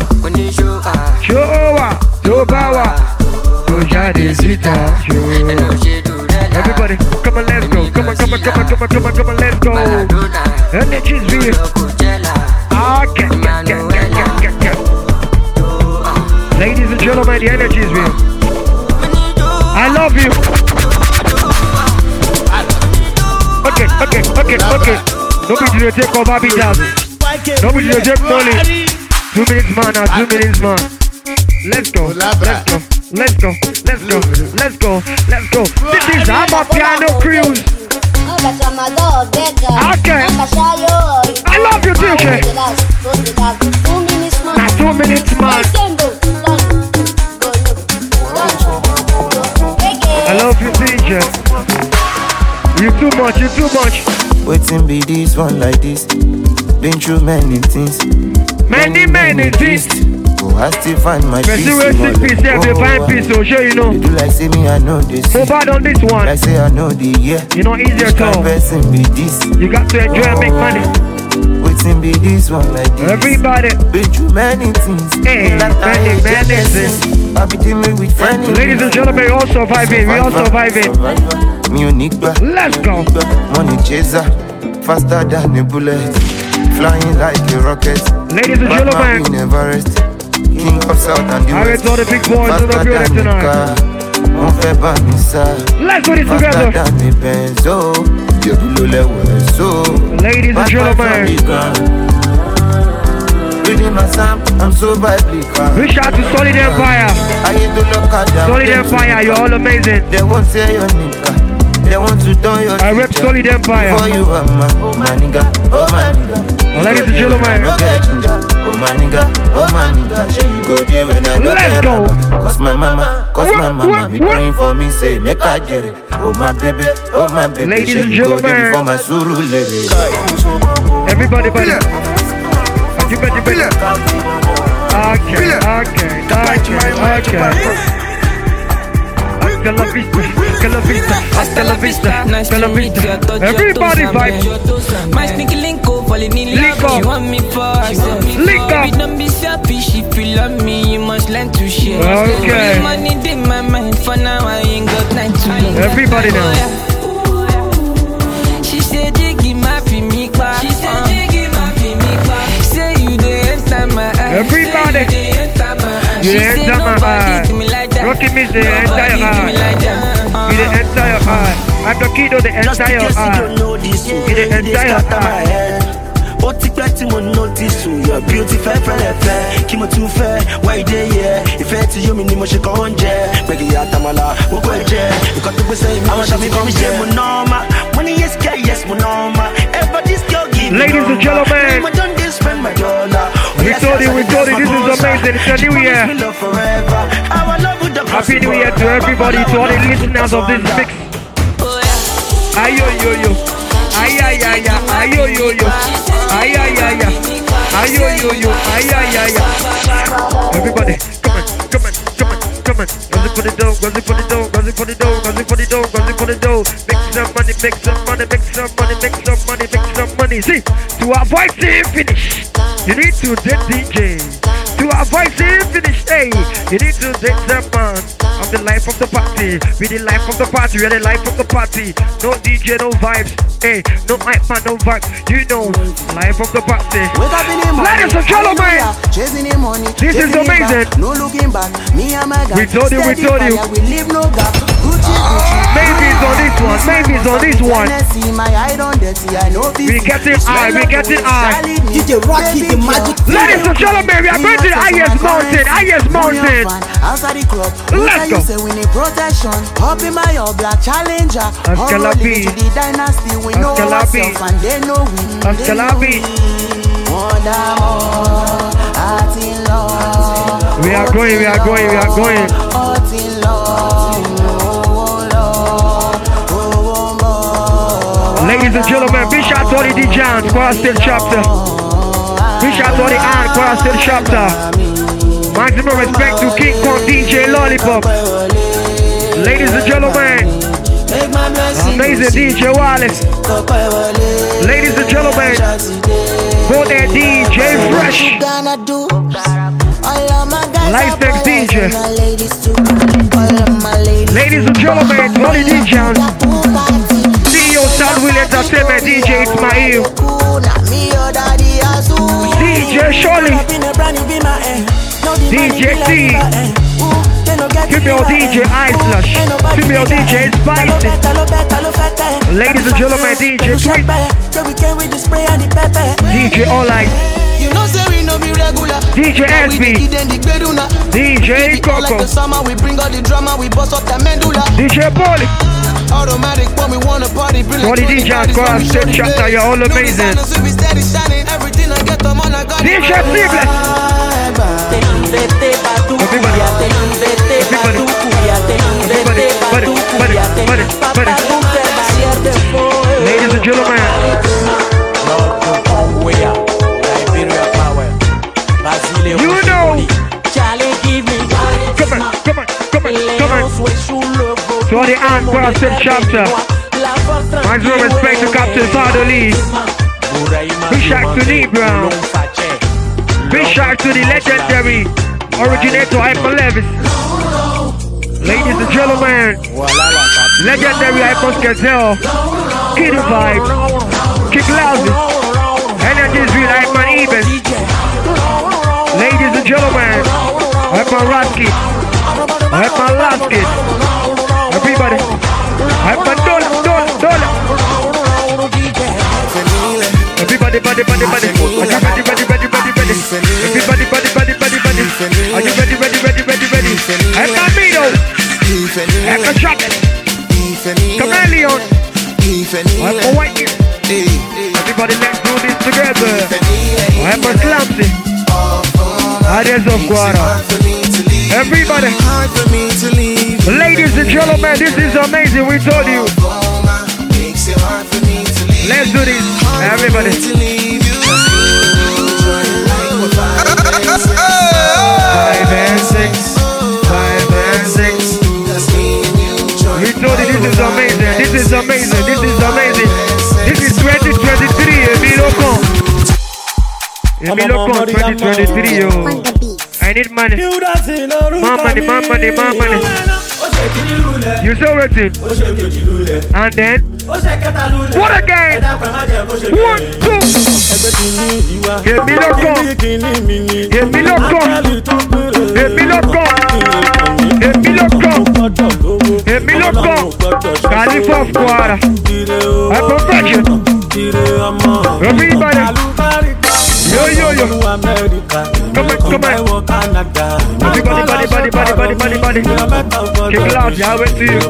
Showa, Tobawa, Tojade Zita, everybody, come on, let's go. Come on, come on, come on, come on, come on, come on, let's go. Energy's real. Okay, get, get, get, get, get, get. Ladies and gentlemen, the energy is real. I love you. Okay, okay, okay, okay. Nobody will take over me down. Nobody will take money. Two minutes man now, two minutes man. Let's go, let's go, let's go, let's go, let's go, let's go. This is our piano cruise. Okay. I love you, D J. Now two minutes man. I love you, D J. You too much, you too much. Waiting be this one like this. Been through many things. Many, many things. Oh, I still find my peace. Rest in peace, yeah, they find peace, so sure you know. They do like say me, I know this. Go bad on this one. Like say I know the year. You know, easier to. Be this. You got to enjoy and make money. Waiting be this one like this. Everybody. Been through many things. Hey, many, many things. I be dealing with friends. Ladies and gentlemen, we all surviving. We all surviving. Let's go. Money chaser, faster than a bullet, flying like a rocket. Ladies and gentlemen, King of South and the I West. read all the big boys in the building tonight. Let's do this together. Ladies and gentlemen, reading my psalm, I'm so biblical. Reach out to Solid Empire. Solid Empire, you're all amazing. They won't say your nigga. They want to turn your I rep Solid Empire. For you, oh my nigga, oh my nigga. Ladies and gentlemen, oh my nigga, oh my nigga. Go there when I let's go. Cause my mama, cause my mama be praying for me, say make I get it. Oh my baby, oh my baby. Ladies and gentlemen, for my suru lady. Everybody, buddy. You bet, you bet. Okay, okay, okay, okay. Hasta la vista, hasta la vista, hasta la vista, hasta la vista. Everybody vibe. My sneaky link up, falling in love. You want me for herself. Link up. Don't be selfish if you love me. You must learn to share. Okay. Money in my mind for now. I ain't got time to. Everybody now. She said, "Jiggy, my me back." She said, "Jiggy, my me back." Say you the enter my eye. Everybody. You the enter my eye. Rocky miss the entire eye. You the entire eye. I'm the kid of the entire eye. You the entire eye. But it's back to one notice. You're beautiful, fair, fair. Kimo too fair. Why they here? If it's you, me, mo shake on jet. Beggy Atamala, what go jet? You got to be saying, I'm a shabby from Jem Monoma. Money is care, yes, Monoma. Everybody's girl give. Ladies and gentlemen, I don't spend my dollar. We told you, we told you, this is amazing. It's a new year. Happy New Year to everybody, to all the listeners of this mix. Ayo yo yo, ay ay ay ay, ayo yo yo, ay ay ay ay, ayo yo yo, ay ay ay ay. Everybody, come on, come on, come on, come on. Goes for the dough, goes for the dough, goes for the dough, goes for the dough, goes for the dough. Make some money, make some money, make some money, make some money, make some money. See, to avoid seeing finish, you need to date D J. To avoid seeing finish, hey, you need to date the man. I'm the life of the party. We the life of the party. We are the life of the party. No D J, no vibes. Hey, no hype man, no vibes. You know, life of the party. Ladies and gentlemen, this is amazing. No looking back. Me and my guy. We told you, we told you. We leave no gap. Maybe it's on this one. Maybe it's on this one. We getting high. We getting high. D J Rocky, the magic. Ladies and gentlemen, we are going to the highest mountain. Highest mountain. Outside the club. Let's go. You say we need protection. Hop in my all black challenger. Askelabi. To the dynasty. We know ourselves and they know we. Askelabi. We are going. We are going. We are going. Ladies and gentlemen, big shout to all the D Js, Choir State Chapter. Big shout to all the Ant, Choir State Chapter. Maximum respect to King Kong D J Lollipop. Ladies and gentlemen, amazing D J Wallace. Ladies and gentlemen, go there D J Fresh. Lifetex D J. Ladies and gentlemen, all the D Js. C E O Soundwheel Entertainment, D J Ismail, D J Shirley, D J T, female D J Islash, female D J Spicy. Ladies and gentlemen, D J Sweet, D J All-Light, D J S B, D J Coco, D J Bolly. Automatic when we wanna party. All the D Js, Choir State Chapter, you're all amazing. D J Seamless. Everybody, everybody, everybody, everybody, everybody. Ladies and gentlemen, To all the Ant Boston chapter. Much more respect to Captain Father Lee. Big shout to Lee Brown. Big shout to the legendary originator Hyper Levis. Ladies and gentlemen, legendary Hyper Gazelle. Kid Vibe. Kick Lousy. Energies with Hyper Even. Ladies and gentlemen, Hyper Rasky. Hyper Lasky. Everybody. Hyper Dola, Dola, Dola. Everybody, body, body, body. Are you ready, ready, ready, ready, ready? Everybody, body, body, body, body. Are you ready, ready, ready, ready, ready? Hyper Mido. Hyper Chocolate. Chameleon. Hyper White. Everybody, let's do this together. Hyper Slamsy. Adios of Guara. Everybody. Ladies and gentlemen, this is amazing. We told you. Let's do this. Everybody. Five and six. Five and six. We told you this is amazing. This is amazing. This is amazing. This is twenty twenty-three. Emilocon. Emilocon twenty twenty-three. Yo. I need money. More money, more money, more money. You saw it. And then, what again? One, two. Give me loco. Give me loco. Give me loco. Give me loco. Give me loco. California Squad. I'm perfection. Everybody. Yo, yo, yo. Come on, come on. Everybody, body, body, body, body, body, body. Kick it out, yeah, I went to you.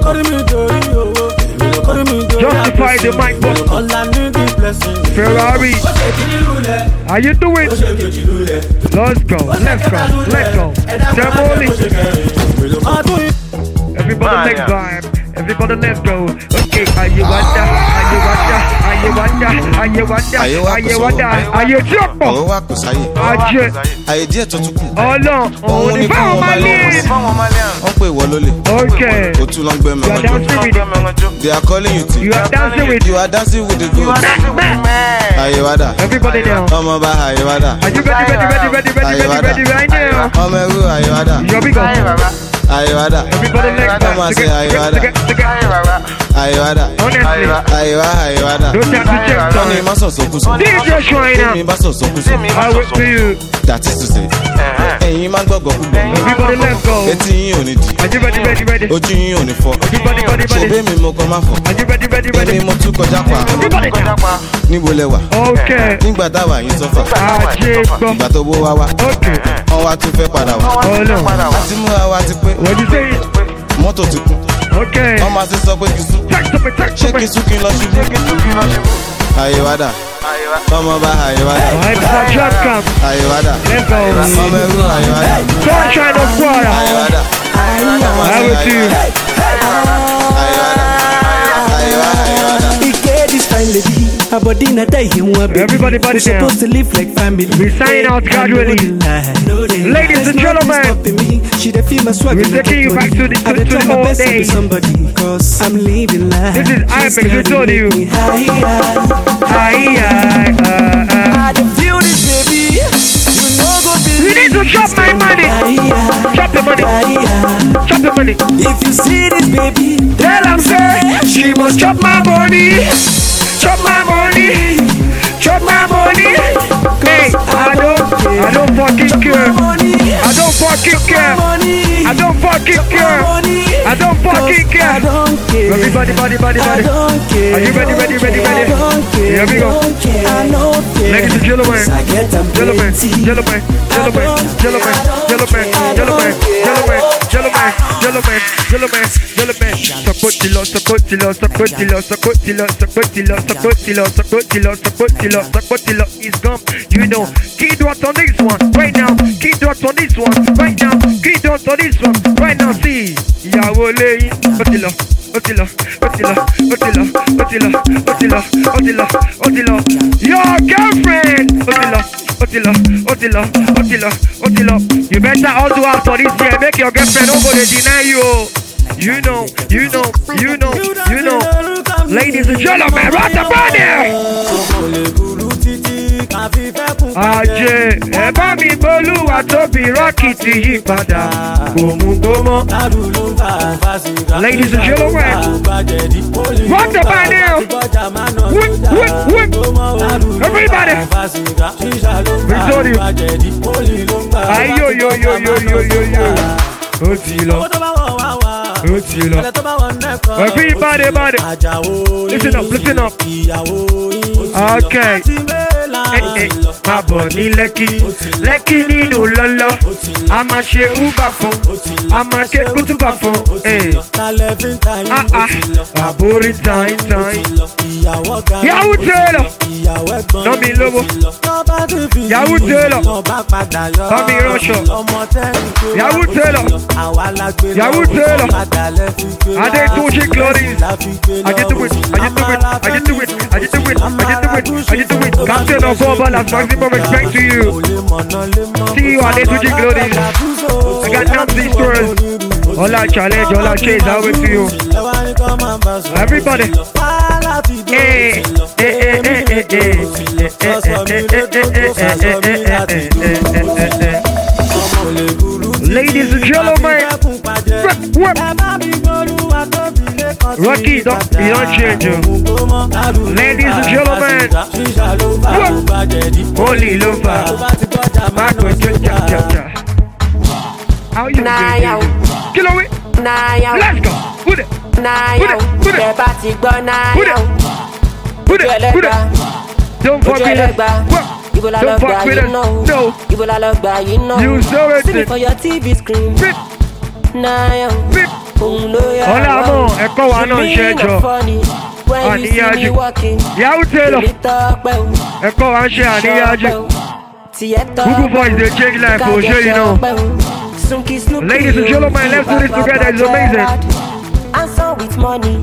Justify the mic box. Ferrari. How you doing? Let's go, let's go, let's go. Ceremony. Everybody next time. Everybody let's go. Okay, are you wonder? Are you wonder? Are you wonder? Are you wonder? Are you wonder? Are you jump? Ajé. Àìdíẹ̀ tó tún kù. Ọlọ́run, òun ni fáwọn máa lé. Wọ́n pè wọ́ lólè. Okay. O tún lọ ń gbẹ́ mẹ́rin jọ. They are calling you to. You are dancing with. You are dancing with the goat. Àyèwádà. Everybody now. Ọmọ bá àyèwádà. Are you ready, ready, ready, ready, ready, ready, ready right now? Ọmọ ẹrú àyèwádà. You're big up. Ayéwádà. Everybody next time. Come on, say Ayéwádà. Ayéwádà. Honestly. Ayéwá Ayéwádà. Don't have to check Tony má sọ̀sọ̀ kú sọ. D J Shriner. Tony má sọ̀sọ̀ kú sọ. I wait for you. That is to say. Ẹ̀yin máa ń gbọ́gbọ́ kú gbọ́. Everybody let's go. Etí yín ò ní di. Are you ready, ready, ready? Ojú yín ò ní fọ́. Everybody, ready, ready. Ṣé bẹ́ẹ̀ mi mo kọ́ máa fọ̀? Are you ready, ready, ready? Èmi mo tún kọjá pa. Everybody now. Níbo lẹ wà? Okay. Nígbà táwa yín sọ́fà. Ajé gbọ́. Ìgbà tó bó wá wá. Okay. Wọ́n wá tún fẹ́ padà wá. Ọlọ́run. Àti múra wa ti pé. What you say? Mọ́tò ti kún. Okay. Wọ́n máa ti sọ pé kí n sún. Ṣé kí n sún kí n lọ ṣubú? Àyèwádà. Ọmọ bá àyèwádà. Àyèwádà. Let's go. Ọmọ ẹrú àyèwádà. Sunshine of Guara. Àyèwádà. I will see you. Àyèwádà. Àyèwá àyèwádà. Everybody, body down. Supposed to live like family. We sign out gradually. Ladies and gentlemen, we're taking you back to the, to, to the old days. I'm living life. This is I M X, we told you. Hi, hi, I don't feel this, baby. You know, go be. You need to chop my money. Chop the money. Chop the money. If you see this, baby, tell them, say, she must chop my money. Chop my money, chop my money. Hey, I don't, I don't fucking care. I don't fucking care. I don't fucking care. I don't fucking care. Everybody, body, body, body. Are you ready, ready, ready, ready? Here we go. Ladies and gentlemen, gentlemen, gentlemen, gentlemen, gentlemen, gentlemen, gentlemen, gentlemen, gentlemen, gentlemen, gentlemen, gentlemen. Support the law, support the law, support the law, support the law, support the law, support the law, support the law, support the law, support the law is gone. You know, key dot on this one right now. Key dot on this one right now. Key dot on this one right now. See, ìyàwó lẹ́yìn, ó ti lọ, ó ti lọ, ó ti lọ, ó ti lọ, ó ti lọ, ó ti lọ, ó ti lọ, ó ti lọ. Your girlfriend, ó ti lọ, ó ti lọ, ó ti lọ, ó ti lọ, ó ti lọ. You better also after this year make your girlfriend over dey deny you. you know, you know, you know, you know. Ladies and gentlemen, rock the body! Ajé, ẹ bá mi gbólúwa tóbi Rocky ti yí padà. Gbòmùgbòmọ̀. Ladies and gentlemen, rock the body! Whip, whip, whip! Everybody! Victoria! Ayo, yo, yo, yo, yo, yo, yo. Ó ti lọ. Ó ti lọ. Everybody, everybody. Listen up, listen up. Okay. Hey, hey. Má bọ̀ ní Lẹ́kì. Lẹ́kì nínú lọ́lọ́. A máa ṣe Uber fún. A máa ṣe kútùbà fún. Ah ah. Àbórí táyín táyín. Yahoo Taylor. Nọ́mi lówó. Yahoo Taylor. Nọ́mi ránṣọ. Yahoo Taylor. Yahoo Taylor. Adé Túnjí Clothing. Ajé do it. Ajé do it. Ajé do it. Ajé do it. Ajé do it. Ajé do it. Captain of all ballers, maximum respect to you. See you at Túnjí Clothing. I got Nancy stores. All our challenge, all our chase, I wait to you. Everybody. Hey, hey, hey, hey, hey, hey. Ladies and gentlemen, whip, whip. Rocky, don't, you don't change. Ladies and gentlemen, whip. Holy Lufa. Marco, cha, cha, cha. How you doing? Kill it. Let's go. Put it. Put it. Put it. Put it. Put it. Put it. Don't fuck with us. Don't fuck with us. No. You saw it. See me for your T V screen. Pip. Pip. Hola, amor. Ẹ̀kọ́ wa náà ṣe jọ. Àníyájú. Yahoo Taylor. Ẹ̀kọ́ wa ń ṣe àníyájú. Google Voice dey change life for sure, you know. Ladies and gentlemen, let's do this together. It's amazing. Answer with money.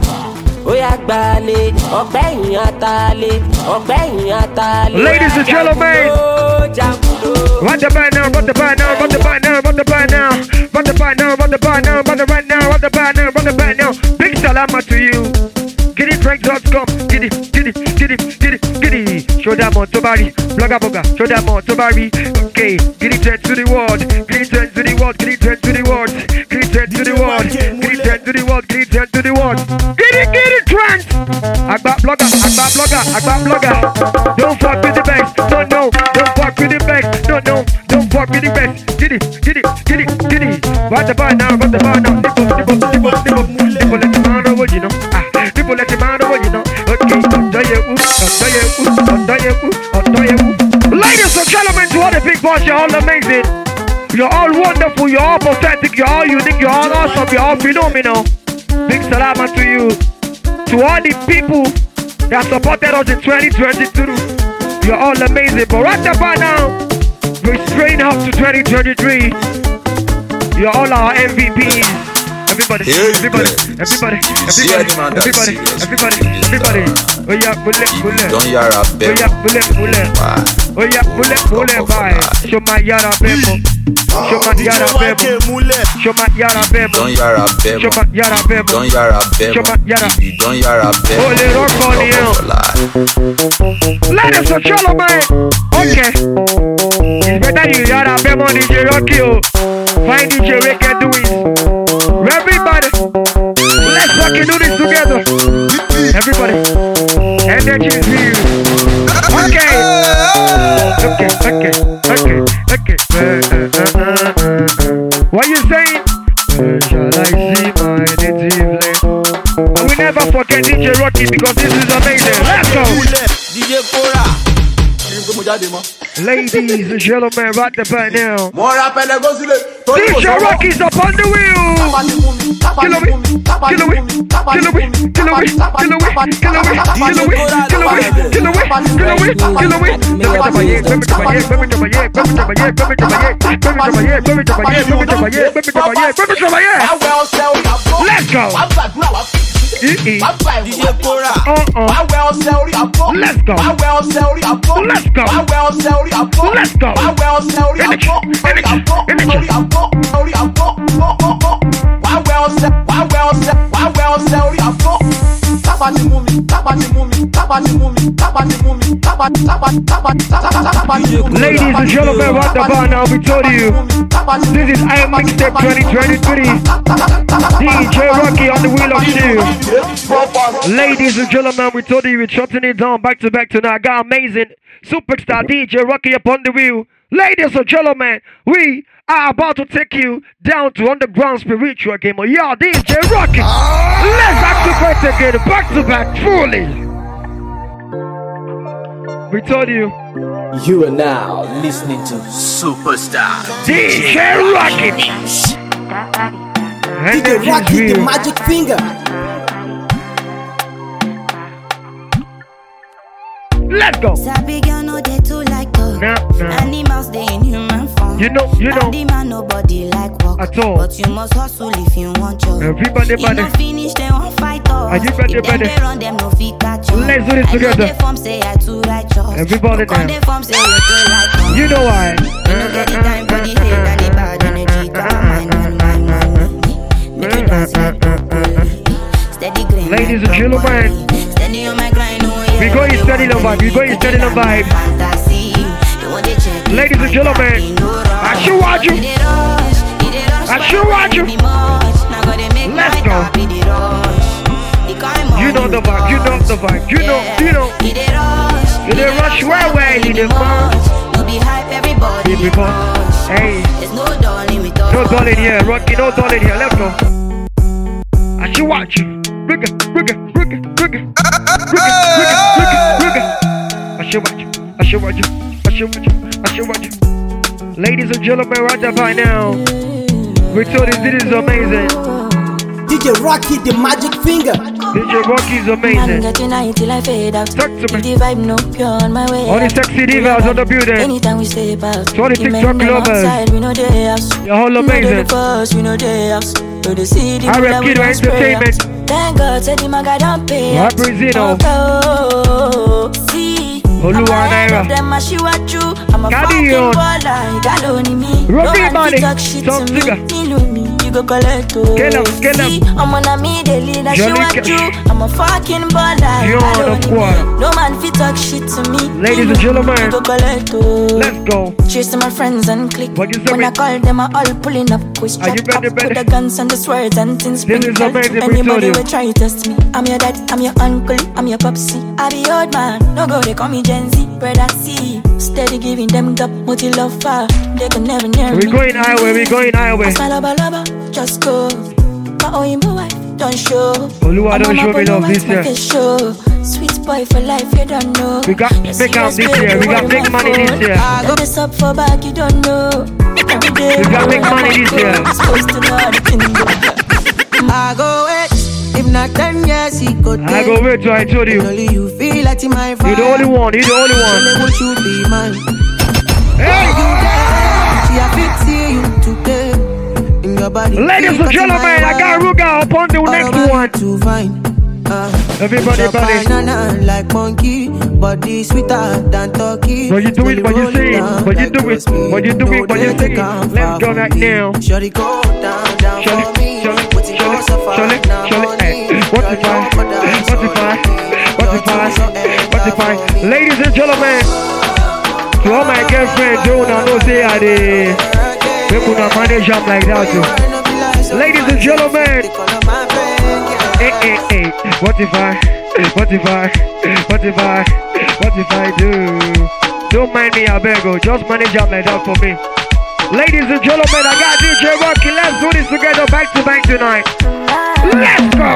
Ladies and gentlemen, run the band now, run the band now, run the band now, run the band now, run the band now, run the band now, run the band now, run the band now, run the band now. Big salama to you. Giddy Frank dot com. Giddy, giddy, giddy, giddy, giddy. Show them on Tobari, blogger boga. Show them on Tobari. Okay, giddy turn to the world, giddy turn to the world, giddy turn to the world, giddy turn to the world, giddy turn to the world, giddy turn to the world. Giddy, giddy trance. Agba blogger, agba blogger, agba blogger. Don't fuck with the best. No, no, don't fuck with the best. No, no, don't fuck with the best. Giddy, giddy, giddy, giddy. What the bar now? What the bar now? Nipple, nipple, nipple, nipple, nipple. Let the man over, you know. Ah, nipple, let the man over, you know. Okay, under you, under you, under you, under you. Ladies and gentlemen, to all the big boss, you're all amazing. You're all wonderful. You're all pathetic. You're all unique. You're all awesome. You're all phenomenal. Big salama to you. To all the people that supported us in twenty twenty-two. You're all amazing. But right about now, we're straight up to twenty twenty-three. You're all our M V Ps. Everybody, everybody, everybody, everybody, everybody, everybody, everybody. Oh yeah, bullet, bullet. Don't yara Oh yeah, bullet, bullet. Oh yeah, bullet, bullet. Bye. Show my yara bemo. Show my yara bemo. Show my yara bemo. Don't yara bemo. Show my yara bemo. Don't yara bemo. Show my yara. Don't yara bemo. Holy rock on you. Ladies and gentlemen, okay. It's better you yara bemo D J Rocky. Find D J we can do it. Everybody, let's fucking do this together. Everybody, energy is here. Okay, okay, okay, okay, okay. Uh, uh, uh, uh, uh. What you saying? Where shall I see my native land? We never forget D J Rocky because this is amazing. Let's go. D J Cora. Ladies and gentlemen, right the band now. D J Rocky's up on the wheel. Kill away, kill away, kill away, kill away, kill away, kill away, kill away, kill away, kill away, kill away, kill away. Let's go. D J Cora. Uh-uh. Let's go. Let's go. Let's go. Energy. Energy. Energy. well sell, why well sell your flow. Tapa the movie, tapa the movie, tapa the movie, tapa the movie, tapa tapa tapa tapa the movie. Ladies and gentlemen, what the bar now? We told you this is I Am Mixtape twenty twenty-three. D J Rocky on the wheel of steel. Ladies and gentlemen, we told you we're shutting it down back to back tonight. I got amazing superstar D J Rocky up on the wheel. Ladies and gentlemen, we are about to take you down to underground spiritual game. Oh, yeah, D J Rocky. Let's back to back again, back to back, fully. We told you. You are now listening to Superstar D J Rocky. D J Rocky, the magic finger. Let's go. Sabi girl no dey too like us. Nah, nah. Animals they in human form. You know, you know. Body man nobody like work at all. But you must hustle if you want job. Everybody, if buddy. no finish, they won't fight us. Are you ready, if buddy? They run them no fit catch us. Let's do this I together. Know they form say I too righteous. Everybody now. They form say you too like us. You know why? You know get the time for the hate and the bad energy. Come on, man, man, man, man. Make you dance like that. Steady grind. Ladies and gentlemen. Steady on my grind. We going steady on vibe. We going steady on vibe. Ladies and gentlemen, I should watch you. I should watch you. Let's go. You know the vibe. You know the vibe. You know. You know. You did rush where where you did march. Everybody. Hey. No dollar here. Rocky. No dollar here. Let's go. I should watch you. Rigga, rigga, rigga, rigga, rigga, rigga, rigga, rigga. I should watch you. I should watch you. I should watch you. I should watch you. Ladies and gentlemen, right there by now, we told you this is amazing. D J Rocky, the magic finger. D J Rocky is amazing. Talk to me. The vibe no pure on my way. All the sexy divas on the building. Anytime we step out, so all the TikTok lovers. You're all amazing. I rap Kiddo Entertainment. Thank God, said the maga don't pay. What Brazino? See, Oluwa Naira. I'm a fucking baller. You got only me. Rocky money. Talk shit to me. Me, you go collect. Get up, get up. I'm on a me daily that she want you. I'm a fucking baller. You on the quad. No man fit talk shit to me. Ladies and gentlemen, you go collect. Let's go. Chase my friends and click. What you say? When I call them, I all pulling up. Quiz Are you ready, ready? With the guns and the swords and things. This is amazing. Anybody will try to test me. I'm your dad, I'm your uncle, I'm your popsy. I be old man, no go, they call me Gen Z. Brother C, steady giving them the multi love far. They can never near we me. We going highway, we going highway. I smile lover, lover, just go. My own my wife, don't show. Oluwa don't show me love this year. Show. Sweet boy for life, you don't know. We got big out this year, we got big money this year. I got this up for back, you don't know. Every day, we got big money this year. Supposed to know the thing. I go wait. If not ten years, he go take. I go wait till I told you. Only you feel like in my fire. You're the only one, you're the only one. Only would you be mine. Hey! You there, see I fit see you today. In your body. Ladies and gentlemen, I got Ruga up on the next one. To find. Uh, Everybody, buddy. Banana like monkey, body sweeter than turkey. What you doing? What you saying? What you doing? What you doing? What you saying? Let's go right now. Shorty go down, down for me. Shorty, Shorty, Shorty, Shorty, hey. What the fuck? What the fuck? What the fuck? What the fuck? Ladies and gentlemen, to all my girlfriends, don't know say I did. People not manage up like that too. Ladies and gentlemen. Hey, hey, hey, what if I, what if I, what if I, what if I do? Don't mind me, I beg you, just manage up like that for me. Ladies and gentlemen, I got D J Rocky, let's do this together back to back tonight. Let's go!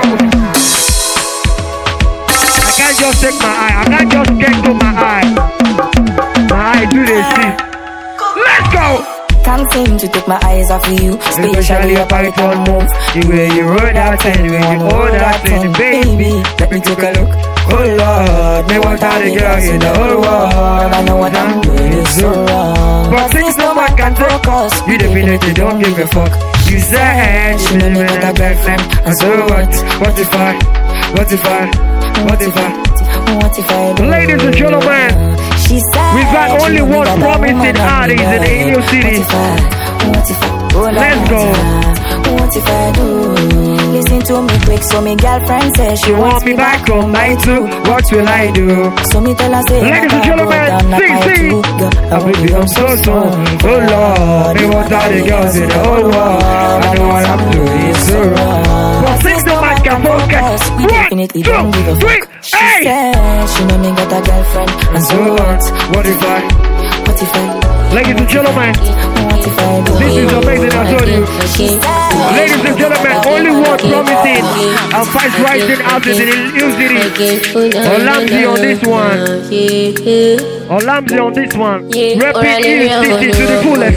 I can't just take my eye, I can't just get to my eye. My eye do this see. Let's go! Can't seem to take my eyes off of you, especially a python move. The way you roll that thing, the way you hold that thing, baby. Let me take a look. Oh Lord, me want all the girl in the whole world. I know what I'm doing is so wrong, but things no one can focus. You definitely don't give a fuck. You said she didn't have a girlfriend, and so what? What if I? What if I? What if I? What if I do? Ladies and gentlemen, she said we've got only one promising artist in the new city. What if I? What if I? Let's go. what if I do? Listen to me quick, so me girlfriend says she, she wants me back home by two. What will I do? So me tell her say, ladies and gentlemen, see, see. I baby, I'm so sorry. Oh Lord, me want all the girls in the whole world. I know what I'm doing so wrong. But since the mic can focus, one, two, three, she hey! Said she know me got a girlfriend, and so what? What if I? What if I? Ladies and gentlemen, this is amazing, I told you. Ladies and gentlemen, only one promising and five rising out in the New City. Olamzi on this one. Olamzi on this one. Repping New City to the fullest.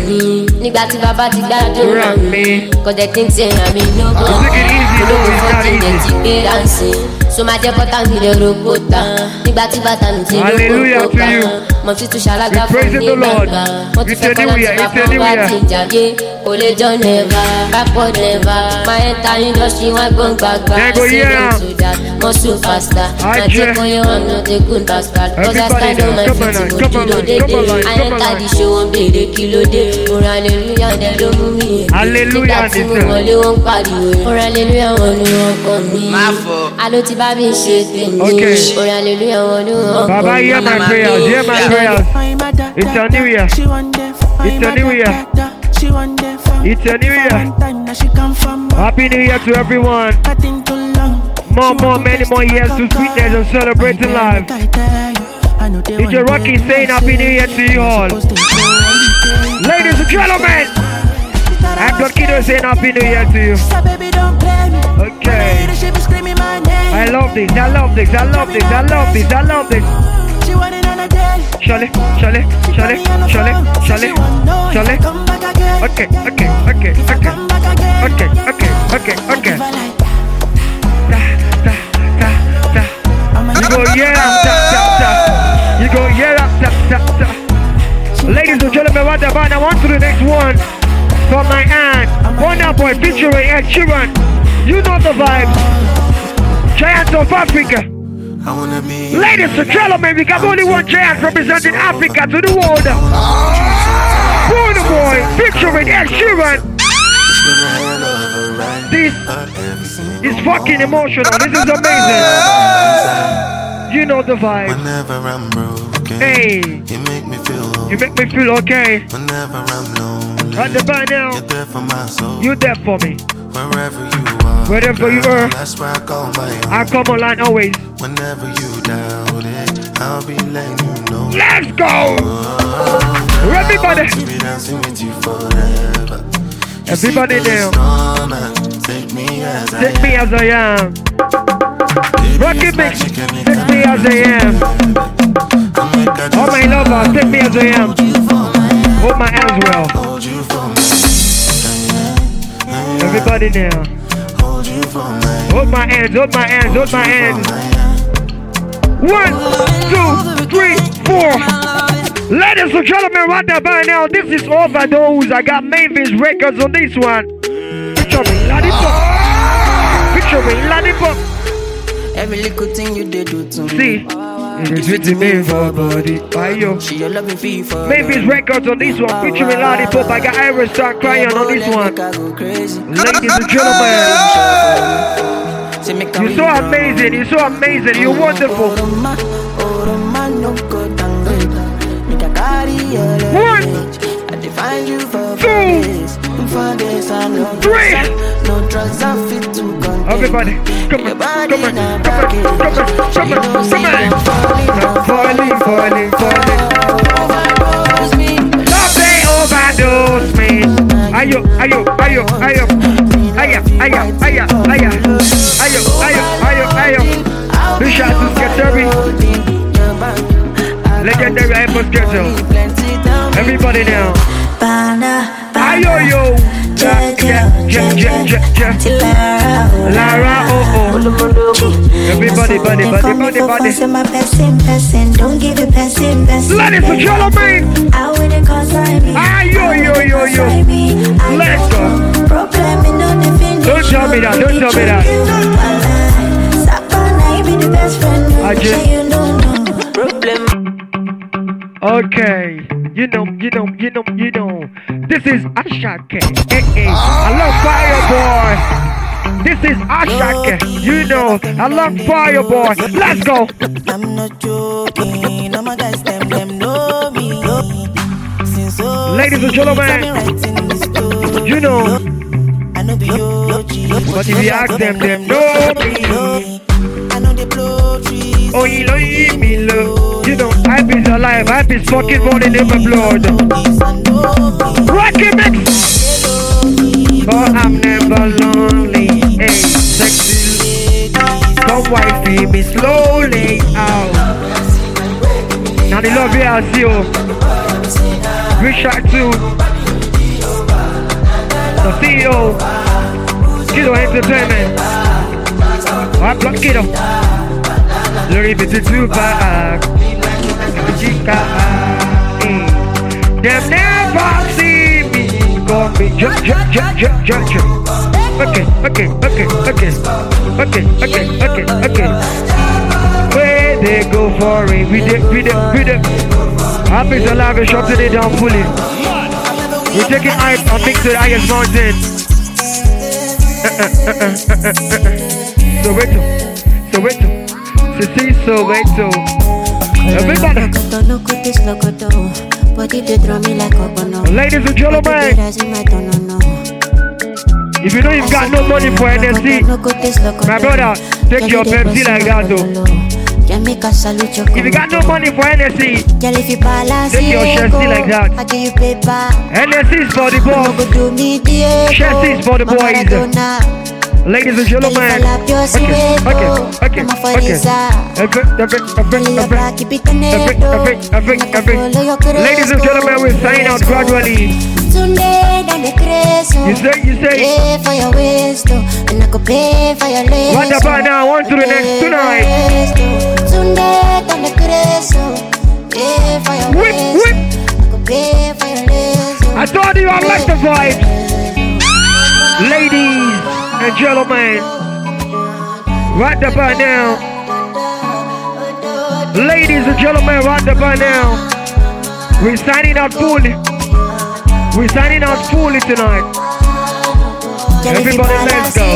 Around me. Cause they think say I mean no go. Take it easy, no, it's not easy. So my dear potan mi de robota. Nígbà tí bàtà mi ti hallelujah to you. Mo ti tún ṣàlágà fún mi bàbá. Mo ti fẹ́ kọ́ láti bá fún wa ti jàgé. Kò lè jọ nẹ́ẹ̀bà, backward never. My enter industry wọn gbọ́n gbàgbà. Say them to that, mo superstar. My jẹ́ kó yẹ wọn náà take good bastard. Cause I stand on my feet, mo dúró dédé. I enter the show, wọn béèrè kí ló dé. Orin hallelujah dẹ̀ ló mú mi. Hallelujah nígbà tí mo wọlé wọn ń pariwo. Orin hallelujah wọn ni wọn kàn mí. Alo ti bá mi ṣe tèmi. Orin hallelujah wọn ni wọn kàn mí. Baba, hear my prayers, hear my prayers. It's a new year. It's a new year. It's a new year. Happy New Year to everyone. More, more, many more years to sweetness and celebrating life. D J Rocky saying Happy New Year to you all. Ladies and gentlemen, Actor Kiddo saying Happy New Year to you. Okay. I love this, I love this, I love this, I love this, I love this. Charlie, Charlie, Charlie, Charlie, Charlie, Charlie. Okay, okay, okay, okay, okay, okay, okay, okay. Da, da, da, da. You go yeah, da, da, da. You go yeah, da, da, da. Ladies and gentlemen, what about now? On to the next one from my aunt, Wonder Boy featuring Ed Sheeran. You know the vibe. Giants of Africa. Ladies and gentlemen, we got only one giant representing Africa to the world. Wonder Boy featuring Ed Sheeran. This is fucking emotional. This is amazing. You know the vibe. Whenever I'm broken, hey, you make me feel. You make me feel okay. Whenever I'm lonely, at the bar now, you're there for my soul. You're there for me. Wherever you are, wherever you are, that's where I call my own. I come online always. Whenever you doubt it, I'll be letting you know. Let's go! Oh, everybody! Be dancing with you forever. You everybody there. Take me as I Take am. me as I am. Rocky Mix, take me as I am. All my lovers, take me as I am. Hold my hands well. Everybody now. Hold my hands, hold my hands, hold my hands. One, two, three, four. Ladies and gentlemen, right there by now, this is Overdose. I got Mavis Records on this one. Picture me, Lollipop. Picture me, Lollipop. Every little thing you did do to me. See, it is written me for body. Why you? She your loving fee for Mavis Records on this one, featuring Lollipop. I got Iris Star crying on this one. Ladies and gentlemen, you're so amazing. You're so amazing. You're wonderful. One, two, three. Everybody, come on, come on, come on, come on, come on, come on. Falling, falling, falling. Don't play overdose me. Ayo, ayo, ayo, ayo. Aya, aya, aya, aya. Ayo, ayo, ayo, ayo. Big shout to Skettery. Legendary Hyper Sketcher. Everybody now. Ayo, yo. Ja, ja, ja, ja, ja, ja. Lara, oh, oh. Everybody, buddy, buddy, buddy, buddy. Don't give it passing, passing. Ladies and gentlemen. I wouldn't cause I be. Ayo, yo, yo, yo. Let's go. Don't tell me that, don't tell me that. I just. Okay. you know, you know, you know, you know. This is Ashake. Hey, hey. I love Fireboy. This is Ashake. You know, I love Fireboy. Let's go. I'm not joking. All my guys, them, them know me. Ladies and gentlemen, you know. I know be O G. But if you ask them, them know me. I know they blow trees. Oh, you know me, love. You know, hype is alive. Hype is fucking running in my blood. Rocky mix. But I'm never lonely. Hey, sexy. Come wifey me slowly out. Now the love here, I see you. Wish I too. The C E O. Kiddo Entertainment. I block Kiddo. Lori biti Tupac. Chica. Them never see me. Call me jump, jump, jump, jump, jump, jump. Okay, okay, okay, okay. Okay, okay, okay, okay. Where they go for it. We did, we did, we did. Happy to live and shutting it down fully. We're taking ice and mix to the highest mountain. Soweto, Soweto, Sisi Soweto. Everybody. Ladies and gentlemen, if you know you've got no money for N S C, my brother, take your Pepsi like that though. If you got no money for N S C, take your Chelsea like that. N S C is for the boys, Chelsea is for the boys. Ladies and gentlemen, okay, okay, okay, okay. Ladies and gentlemen, we're signing out gradually. You say, you say. What about now? On to the next tonight. Whip, whip. I told you I like the vibe. Ladies and gentlemen, right about now. Ladies and gentlemen, right about now. We're signing out fully. We're signing out fully tonight. Everybody, let's go.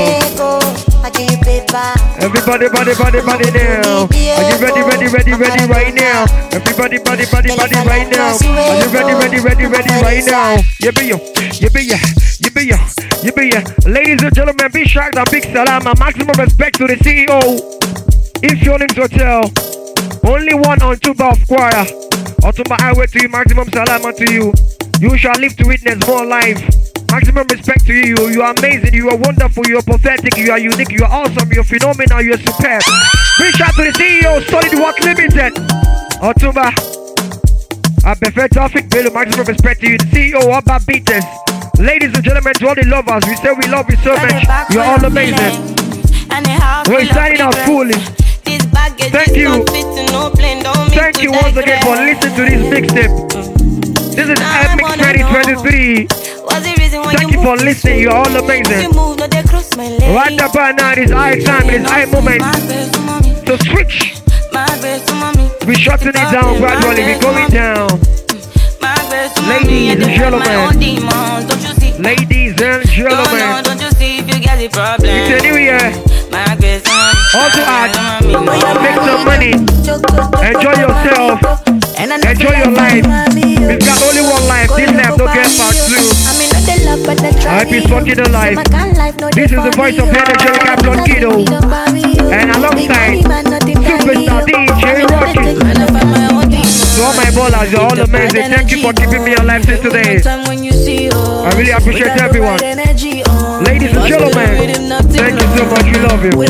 Everybody, body, body, body now. Are you ready, ready, ready, ready right now? Everybody, body, body, body right now. Are you ready, ready, ready, ready right now? Yeah, be yo, yeah, be ya, yeah, be ya, yeah, be ya. Ladies and gentlemen, big shout out, big salam, and maximum respect to the C E O. Insurance Hotel. Only one on Tuba of Choir. Otumba Highway to you, maximum salam to you. You shall live to witness more life. Maximum respect to you. You are amazing. You are wonderful. You are pathetic. You are unique. You are awesome. You are phenomenal. You are superb. Big shout to the C E O, Solid Work Limited. Otumba. I prefer traffic bill. Maximum respect to you. The C E O, Abba Beaters. Ladies and gentlemen, to all the lovers, we say we love you so much. You are all amazing. We're signing out fully. Thank you. Thank you once again for listening to this mixtape. This is Epic twenty twenty-three. Thank you for listening. You're all amazing. Right about now, it is high time, it is high moment. So switch. We're shutting it down gradually. We're going down. Ladies and gentlemen. Ladies and gentlemen. It's a new year. Also add, make some money. Enjoy yourself. Enjoy your life. We've got only one life. This life don't get part two. I've been fucking alive. This is the voice of Energy Captain Kiddo. And alongside Superstar D J Rocky. To all my ballers, you're all amazing. Thank you for keeping me alive since today. I really appreciate everyone. Ladies and gentlemen, thank you so much. We love you.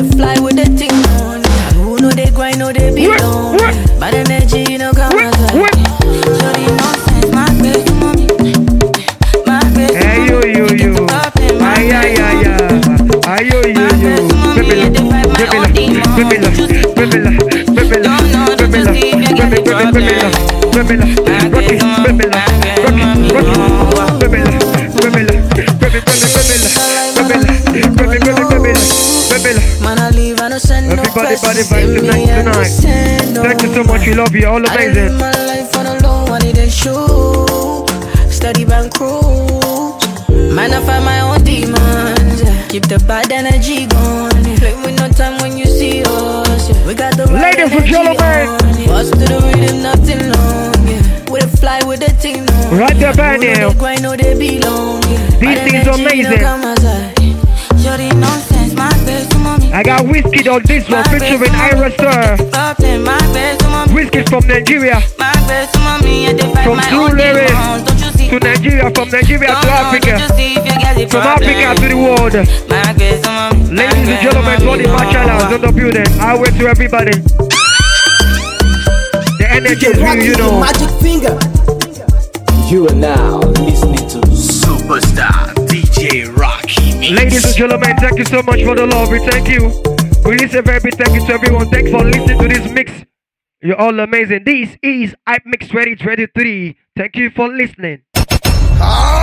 No, they grind, no, they be down. Bad energy, you know, come on. Hey, yo, yo, yo. Ay, ay, ay, ay. Ay, yo, yo, yo. Bebela, bebela, bebela, bebela, bebela, bebela, bebela, bebela, Rocky, bebela, Rocky, Rocky, bebela, bebela, bebela, bebela, bebela, bebela, bebela. Everybody, body, vibe tonight, tonight. Thank you so much. We love you. All amazing. shoe. Steady bank cruise. Man, I find my own demons. Yeah. Keep the bad energy going. Play with no time when you see us. Yeah. We got the right ladies and gentlemen. Bust to the rhythm, nothing long. Yeah. With a fly with a team. No. Right there, by now. Know they belong. Yeah. This is amazing. I got whiskey on this one, featuring Ira Star. Whiskey from Nigeria. From Tulare to Nigeria, from Nigeria to Africa. From Africa to the world. Ladies and gentlemen, Tony Machala on the building. I wait to everybody. The energy is real, you know. Magic finger. You are now listening to Superstar D J Rocky Mix. Ladies and gentlemen, thank you so much for the love. We thank you. We listen a very big thank you to everyone. Thanks for listening to this mix. You're all amazing. This is Hype Mix twenty twenty-three. Thank you for listening. Ah!